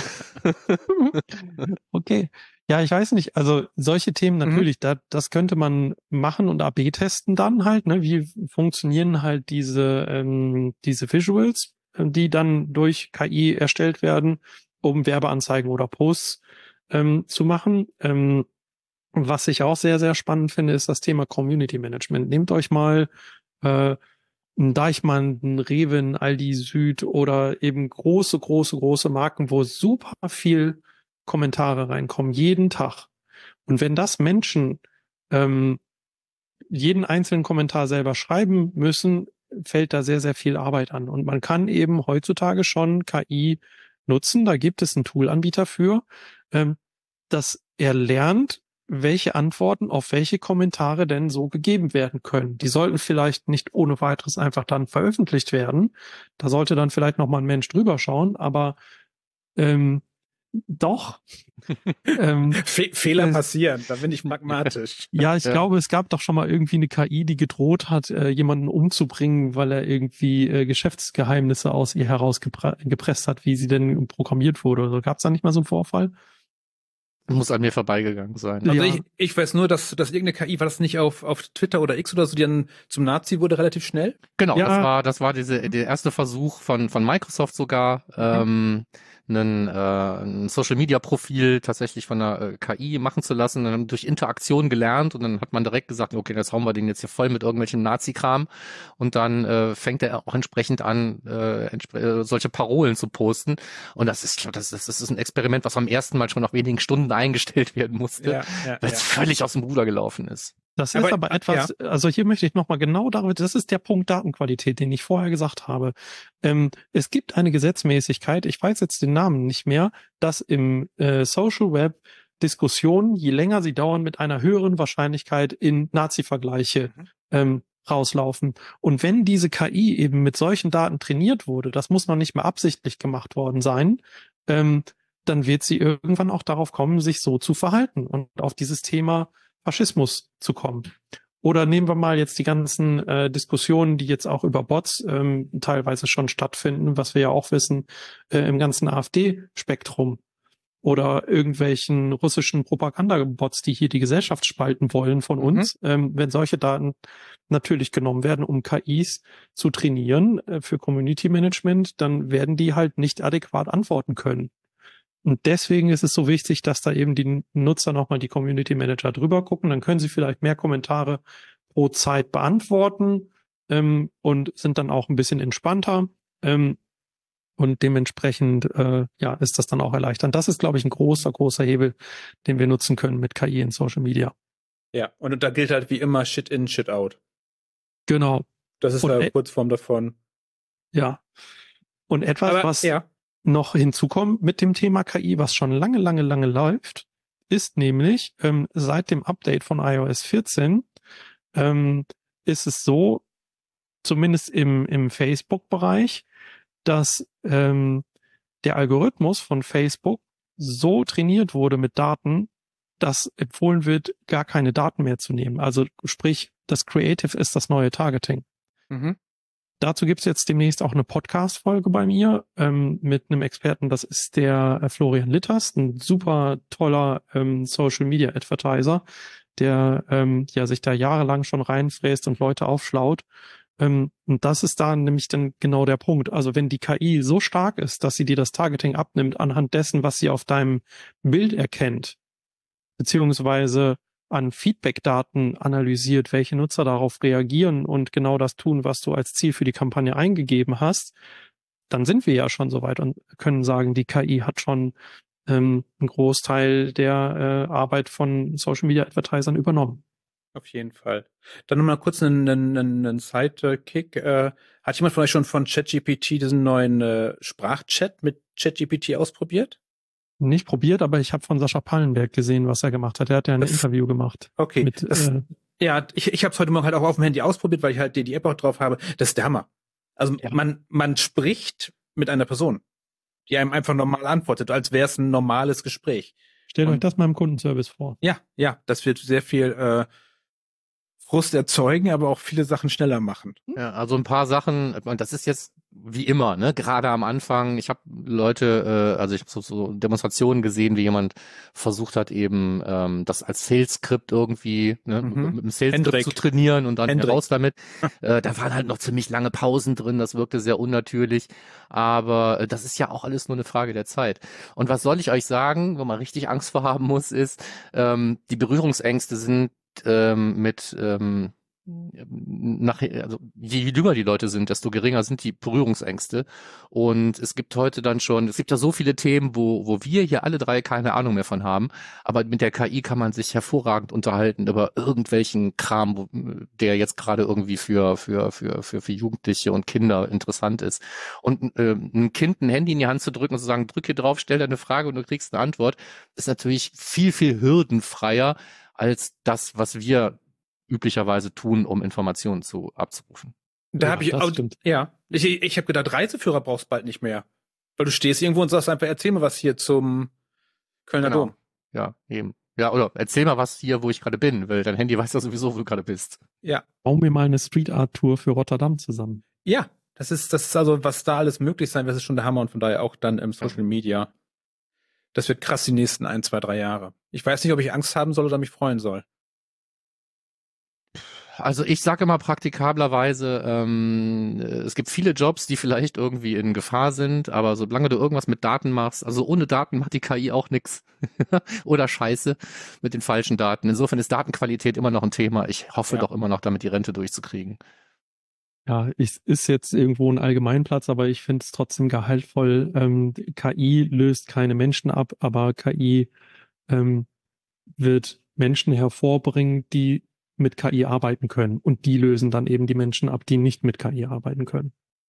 Okay. Ja, ich weiß nicht. Also solche Themen Mhm. natürlich, da, das könnte man machen und A B testen dann halt. Ne? Wie funktionieren halt diese ähm, diese Visuals, äh, die dann durch K I erstellt werden, um Werbeanzeigen oder Posts ähm, zu machen. Ähm, was ich auch sehr, sehr spannend finde, ist das Thema Community Management. Nehmt euch mal äh, einen Deichmann, einen Rewe, einen Aldi Süd oder eben große, große, große Marken, wo super viel Kommentare reinkommen, jeden Tag. Und wenn das Menschen ähm, jeden einzelnen Kommentar selber schreiben müssen, fällt da sehr, sehr viel Arbeit an. Und man kann eben heutzutage schon K I nutzen. Da gibt es einen Toolanbieter für, ähm, dass er lernt, welche Antworten auf welche Kommentare denn so gegeben werden können. Die sollten vielleicht nicht ohne weiteres einfach dann veröffentlicht werden. Da sollte dann vielleicht noch mal ein Mensch drüber schauen, aber ähm, doch. ähm, Fe Fehler äh, passieren, da bin ich pragmatisch. ja, ich Ja. glaube, es gab doch schon mal irgendwie eine K I, die gedroht hat, äh, jemanden umzubringen, weil er irgendwie äh, Geschäftsgeheimnisse aus ihr herausgepresst hat, wie sie denn programmiert wurde. Oder gab es da nicht mal so einen Vorfall? muss an mir vorbeigegangen sein. Also Ja. ich, ich weiß nur, dass, dass irgendeine K I, war das nicht auf, auf Twitter oder X oder so, die dann zum Nazi wurde relativ schnell? Genau, Ja. das war, das war diese, der erste Versuch von, von Microsoft sogar, ähm, einen, äh, ein Social-Media-Profil tatsächlich von der äh, K I machen zu lassen, dann durch Interaktion gelernt und dann hat man direkt gesagt, okay, jetzt hauen wir den jetzt hier voll mit irgendwelchem Nazi-Kram und dann äh, fängt er auch entsprechend an, äh, entspre äh, solche Parolen zu posten und das ist, das, das ist ein Experiment, was am ersten Mal schon nach wenigen Stunden eingestellt werden musste, Ja, ja, weil es ja. völlig aus dem Ruder gelaufen ist. Das ist Aber- aber etwas, also hier möchte ich nochmal genau darüber, das ist der Punkt Datenqualität, den ich vorher gesagt habe. Ähm, es gibt eine Gesetzmäßigkeit, ich weiß jetzt den Namen nicht mehr, dass im äh, Social Web Diskussionen, je länger sie dauern, mit einer höheren Wahrscheinlichkeit in Nazi-Vergleiche Mhm. ähm, rauslaufen. Und wenn diese K I eben mit solchen Daten trainiert wurde, das muss noch nicht mal absichtlich gemacht worden sein, ähm, dann wird sie irgendwann auch darauf kommen, sich so zu verhalten und auf dieses Thema Faschismus zu kommen. Oder nehmen wir mal jetzt die ganzen äh, Diskussionen, die jetzt auch über Bots ähm, teilweise schon stattfinden, was wir ja auch wissen, äh, im ganzen AfD-Spektrum oder irgendwelchen russischen Propagandabots, die hier die Gesellschaft spalten wollen von Mhm. uns. Ähm, wenn solche Daten natürlich genommen werden, um K Is zu trainieren äh, für Community Management, dann werden die halt nicht adäquat antworten können. Und deswegen ist es so wichtig, dass da eben die Nutzer nochmal die Community Manager drüber gucken. Dann können sie vielleicht mehr Kommentare pro Zeit beantworten ähm, und sind dann auch ein bisschen entspannter. Ähm, und dementsprechend äh, ja, ist das dann auch erleichternd. Das ist, glaube ich, ein großer, großer Hebel, den wir nutzen können mit K I in Social Media. Ja, und da gilt halt wie immer Shit in, Shit out. Genau, Das ist Und, eine äh, Kurzform davon. ja. Und etwas, Aber was ja, noch hinzukommt mit dem Thema K I, was schon lange, lange, lange läuft, ist nämlich ähm, seit dem Update von i O S vierzehn ähm, ist es so, zumindest im, im Facebook-Bereich, dass ähm, der Algorithmus von Facebook so trainiert wurde mit Daten, dass empfohlen wird, gar keine Daten mehr zu nehmen. Also sprich, das Creative ist das neue Targeting. mhm. Dazu gibt's jetzt demnächst auch eine Podcast-Folge bei mir ähm, mit einem Experten, das ist der äh, Florian Litters, ein super toller ähm, Social-Media-Advertiser, der ähm, ja sich da jahrelang schon reinfräst und Leute aufschlaut. Ähm, und das ist da nämlich dann genau der Punkt. Also wenn die K I so stark ist, dass sie dir das Targeting abnimmt anhand dessen, was sie auf deinem Bild erkennt, beziehungsweise an Feedback-Daten analysiert, welche Nutzer darauf reagieren und genau das tun, was du als Ziel für die Kampagne eingegeben hast, dann sind wir ja schon soweit und können sagen, die K I hat schon ähm, einen Großteil der äh, Arbeit von Social-Media-Advertisern übernommen. Auf jeden Fall. Dann nochmal kurz einen, einen, einen Sidekick. Äh, hat jemand von euch schon von ChatGPT diesen neuen äh, Sprachchat mit ChatGPT ausprobiert? Nicht probiert, aber ich habe von Sascha Pallenberg gesehen, was er gemacht hat. Er hat ja ein Das- Interview gemacht. Okay. Mit, das, äh, ja, ich, ich habe es heute Morgen halt auch auf dem Handy ausprobiert, weil ich halt die, die App auch drauf habe. Das ist der Hammer. Also Ja. man, man spricht mit einer Person, die einem einfach normal antwortet, als wäre es ein normales Gespräch. stellt Und- euch das mal im Kundenservice vor. Ja, ja, das wird sehr viel äh, Frust erzeugen, aber auch viele Sachen schneller machen. Ja, also ein paar Sachen, ich meine, das ist jetzt wie immer, ne? Gerade am Anfang, ich habe Leute, äh, also ich habe so, so Demonstrationen gesehen, wie jemand versucht hat, eben ähm, das als Sales-Skript irgendwie ne, Mhm. mit dem Sales-Skript Hendrik. zu trainieren und dann Hendrik. raus damit. äh, da waren halt noch ziemlich lange Pausen drin, das wirkte sehr unnatürlich, aber äh, das ist ja auch alles nur eine Frage der Zeit. Und was soll ich euch sagen, wo man richtig Angst vor haben muss, ist, ähm, die Berührungsängste sind ähm, mit ähm, nachher, also je jünger die Leute sind, desto geringer sind die Berührungsängste. Und es gibt heute dann schon, es gibt ja so viele Themen, wo, wo wir hier alle drei keine Ahnung mehr von haben. Aber mit der K I kann man sich hervorragend unterhalten über irgendwelchen Kram, wo, der jetzt gerade irgendwie für, für, für, für, für Jugendliche und Kinder interessant ist. Und äh, ein Kind ein Handy in die Hand zu drücken und zu sagen, drück hier drauf, stell dir eine Frage und du kriegst eine Antwort, ist natürlich viel, viel hürdenfreier als das, was wir üblicherweise tun, um Informationen zu abzurufen. Da Ja, habe ich das auch, stimmt. ja, ich, ich habe gedacht, Reiseführer brauchst bald nicht mehr. Weil du stehst irgendwo und sagst einfach, erzähl mir was hier zum Kölner Genau. Dom. Ja, eben. Ja, oder erzähl mal was hier, wo ich gerade bin, weil dein Handy weiß ja sowieso, wo du gerade bist. Ja. Bauen wir mal eine Street Art Tour für Rotterdam zusammen. Ja, das ist, das ist also, was da alles möglich sein wird, ist schon der Hammer und von daher auch dann im Social Media. Das wird krass die nächsten ein, zwei, drei Jahre. Ich weiß nicht, ob ich Angst haben soll oder mich freuen soll. Also ich sage immer praktikablerweise, ähm, es gibt viele Jobs, die vielleicht irgendwie in Gefahr sind, aber solange du irgendwas mit Daten machst, also ohne Daten macht die K I auch nix. Oder Scheiße mit den falschen Daten. Insofern ist Datenqualität immer noch ein Thema. Ich hoffe Ja. doch immer noch, damit die Rente durchzukriegen. Ja, ich, ist jetzt irgendwo ein Allgemeinplatz, aber ich finde es trotzdem gehaltvoll. Ähm, K I löst keine Menschen ab, aber K I ähm, wird Menschen hervorbringen, die mit K I arbeiten können. Und die lösen dann eben die Menschen ab, die nicht mit K I arbeiten können.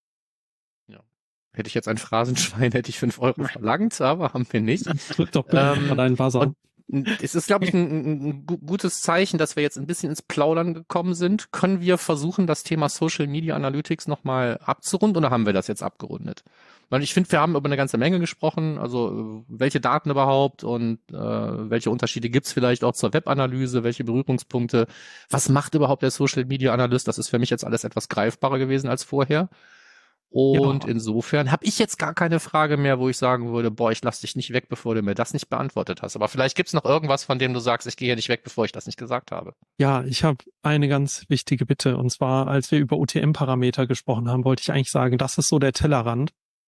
Hätte ich jetzt ein Phrasenschwein, hätte ich fünf Euro verlangt, aber haben wir nicht. Drück doch bitte Ähm, mal deinen Buzzer. und es ist, glaube ich, ein, ein gu- gutes Zeichen, dass wir jetzt ein bisschen ins Plaudern gekommen sind. Können wir versuchen, das Thema Social Media Analytics nochmal abzurunden oder haben wir das jetzt abgerundet? Weil ich finde, wir haben über eine ganze Menge gesprochen, also äh, welche Daten überhaupt und äh, welche Unterschiede gibt's vielleicht auch zur Webanalyse, welche Berührungspunkte, was macht überhaupt der Social Media Analyst? Das ist für mich jetzt alles etwas greifbarer gewesen als vorher. Und Ja. insofern habe ich jetzt gar keine Frage mehr, wo ich sagen würde, boah, ich lass dich nicht weg, bevor du mir das nicht beantwortet hast. Aber vielleicht gibt's noch irgendwas, von dem du sagst, ich gehe hier nicht weg, bevor ich das nicht gesagt habe. Ja, ich habe eine ganz wichtige Bitte. Und zwar, als wir über U T M-Parameter gesprochen haben, wollte ich eigentlich sagen, das ist so der Tellerrand.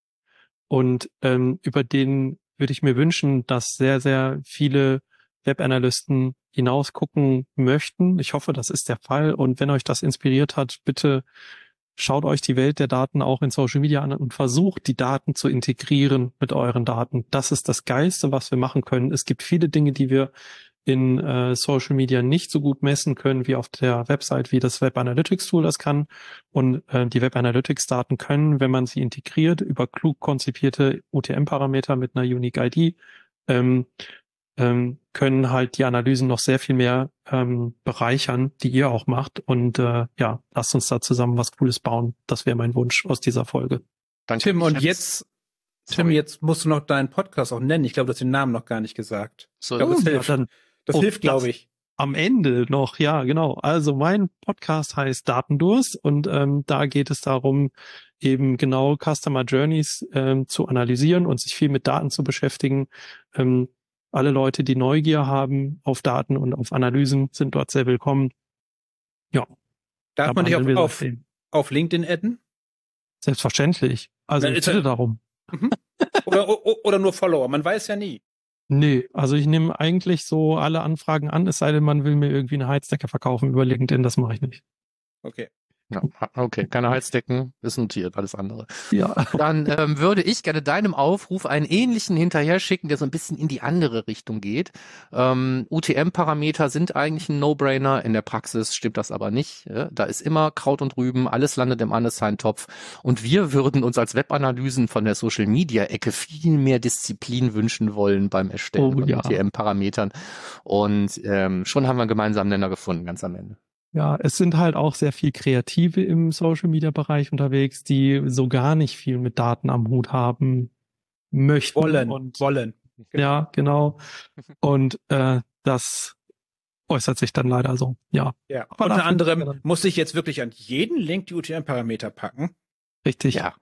Und ähm, über den würde ich mir wünschen, dass sehr, sehr viele Webanalysten hinausgucken möchten. Ich hoffe, das ist der Fall. Und wenn euch das inspiriert hat, bitte schaut euch die Welt der Daten auch in Social Media an und versucht, die Daten zu integrieren mit euren Daten. Das ist das Geilste, was wir machen können. Es gibt viele Dinge, die wir in äh, Social Media nicht so gut messen können wie auf der Website, wie das Web Analytics Tool das kann. Und äh, die Web Analytics Daten können, wenn man sie integriert, über klug konzipierte U T M-Parameter mit einer Unique I D, ähm, ähm, können halt die Analysen noch sehr viel mehr ähm, bereichern, die ihr auch macht. Und äh, ja, lasst uns da zusammen was Cooles bauen. Das wäre mein Wunsch aus dieser Folge. Dann Tim, und jetzt, jetzt, Tim, Sorry. jetzt musst du noch deinen Podcast auch nennen. Ich glaube, du hast den Namen noch gar nicht gesagt. so, Ich glaube, das Ja, hilft. dann Das Oh, hilft, glaube das- ich. am Ende noch, ja, genau. Also mein Podcast heißt Datendurst und ähm, da geht es darum, eben genau Customer Journeys ähm, zu analysieren und sich viel mit Daten zu beschäftigen. Ähm, alle Leute, die Neugier haben auf Daten und auf Analysen, sind dort sehr willkommen. Ja, Darf da man dich auf, behandeln wir auf, das Thema. auf LinkedIn adden? Selbstverständlich. Also Na, ich ist bitte ja- darum. Oder, o- oder nur Follower? Man weiß ja nie. Nee, also ich nehme eigentlich so alle Anfragen an, es sei denn, man will mir irgendwie eine Heizdecke verkaufen über LinkedIn, das mache ich nicht. Okay. Ja, okay, keine Heizdecken, ist notiert, alles andere. Ja. Dann ähm, würde ich gerne deinem Aufruf einen ähnlichen hinterher schicken, der so ein bisschen in die andere Richtung geht. Ähm, U T M-Parameter sind eigentlich ein No-Brainer, in der Praxis stimmt das aber nicht. Ja? Da ist immer Kraut und Rüben, alles landet im Unassigned-Topf und wir würden uns als Webanalysen von der Social-Media-Ecke viel mehr Disziplin wünschen wollen beim Erstellen Oh, von ja. U T M-Parametern und ähm, schon haben wir einen gemeinsamen Nenner gefunden, ganz am Ende. Ja, es sind halt auch sehr viel Kreative im Social Media Bereich unterwegs, die so gar nicht viel mit Daten am Hut haben möchten. Wollen. Und wollen. ja, genau. Und äh, das äußert sich dann leider so. Ja, Ja. Aber Unter dafür- anderem muss ich jetzt wirklich an jeden Link die U T M-Parameter packen. richtig. Ja.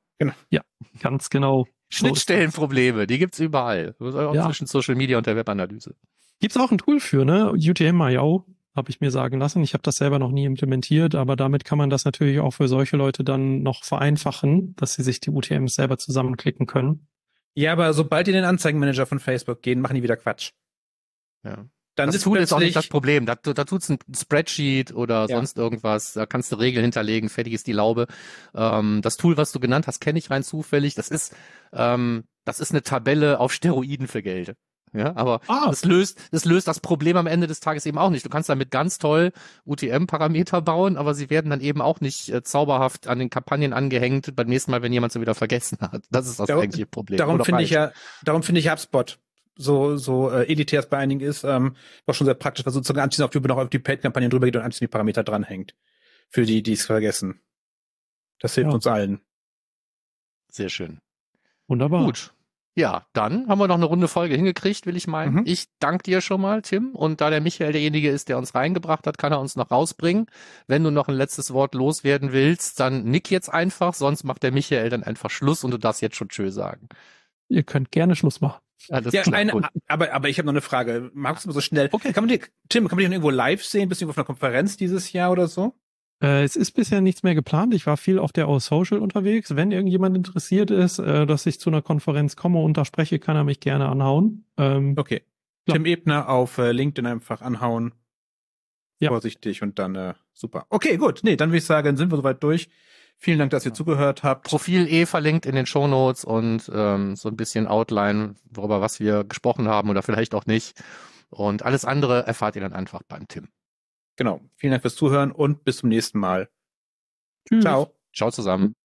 Ganz genau. Schnittstellenprobleme, die gibt's überall. Auch Ja. zwischen Social Media und der Webanalyse. Gibt's auch ein Tool für, ne? U T M I O, habe ich mir sagen lassen. Ich habe das selber noch nie implementiert, aber damit kann man das natürlich auch für solche Leute dann noch vereinfachen, dass sie sich die U T Ms selber zusammenklicken können. Ja, aber sobald die in den Anzeigenmanager von Facebook gehen, machen die wieder Quatsch. Ja. Dann Das ist Tool ist auch nicht das plötzlich, Problem. Da, da tut's ein Spreadsheet oder Ja. sonst irgendwas. Da kannst du Regeln hinterlegen. Fertig ist die Laube. Ähm, das Tool, was du genannt hast, kenne ich rein zufällig. Das ist, ähm, das ist eine Tabelle auf Steroiden für Geld. Ja, aber Ah. das löst, das löst das Problem am Ende des Tages eben auch nicht. Du kannst damit ganz toll U T M-Parameter bauen, aber sie werden dann eben auch nicht äh, zauberhaft an den Kampagnen angehängt beim nächsten Mal, wenn jemand sie wieder vergessen hat. Das ist das Darum- eigentliche Problem. darum Oder finde ich falsch. ja, darum finde ich HubSpot so, so äh, elitär es bei einigen ist, ähm, auch schon sehr praktisch, weil sozusagen anschließend auf die, noch auf die Paid-Kampagnen drüber geht und anschließend die Parameter dranhängt. Für die, die es vergessen. Das hilft Ja. uns allen. Sehr schön. Wunderbar. Gut. Ja, dann haben wir noch eine runde Folge hingekriegt, will ich meinen. Mhm. Ich danke dir schon mal, Tim. Und da der Michael derjenige ist, der uns reingebracht hat, kann er uns noch rausbringen. Wenn du noch ein letztes Wort loswerden willst, dann nick jetzt einfach, sonst macht der Michael dann einfach Schluss und du darfst jetzt schon tschö sagen. Ihr könnt gerne Schluss machen. Alles Ja, klar, eine, gut. aber, aber ich habe noch eine Frage. Magst du mal so schnell? Okay. Kann man die, Tim, kann man dich noch irgendwo live sehen? Bist du irgendwo auf einer Konferenz dieses Jahr oder so? Äh, es ist bisher nichts mehr geplant. Ich war viel auf der O Social unterwegs. Wenn irgendjemand interessiert ist, äh, dass ich zu einer Konferenz komme und da spreche, kann er mich gerne anhauen. Ähm, Okay. Ja. Tim Ebner auf äh, LinkedIn einfach anhauen. Ja. Vorsichtig und dann äh, super. Okay, gut. Nee, dann würde ich sagen, sind wir soweit durch. Vielen Dank, dass ihr zugehört habt. Profil eh verlinkt in den Shownotes und ähm, so ein bisschen Outline, worüber was wir gesprochen haben oder vielleicht auch nicht. Und alles andere erfahrt ihr dann einfach beim Tim. Genau. Vielen Dank fürs Zuhören und bis zum nächsten Mal. Tschüss. Ciao. Ciao zusammen.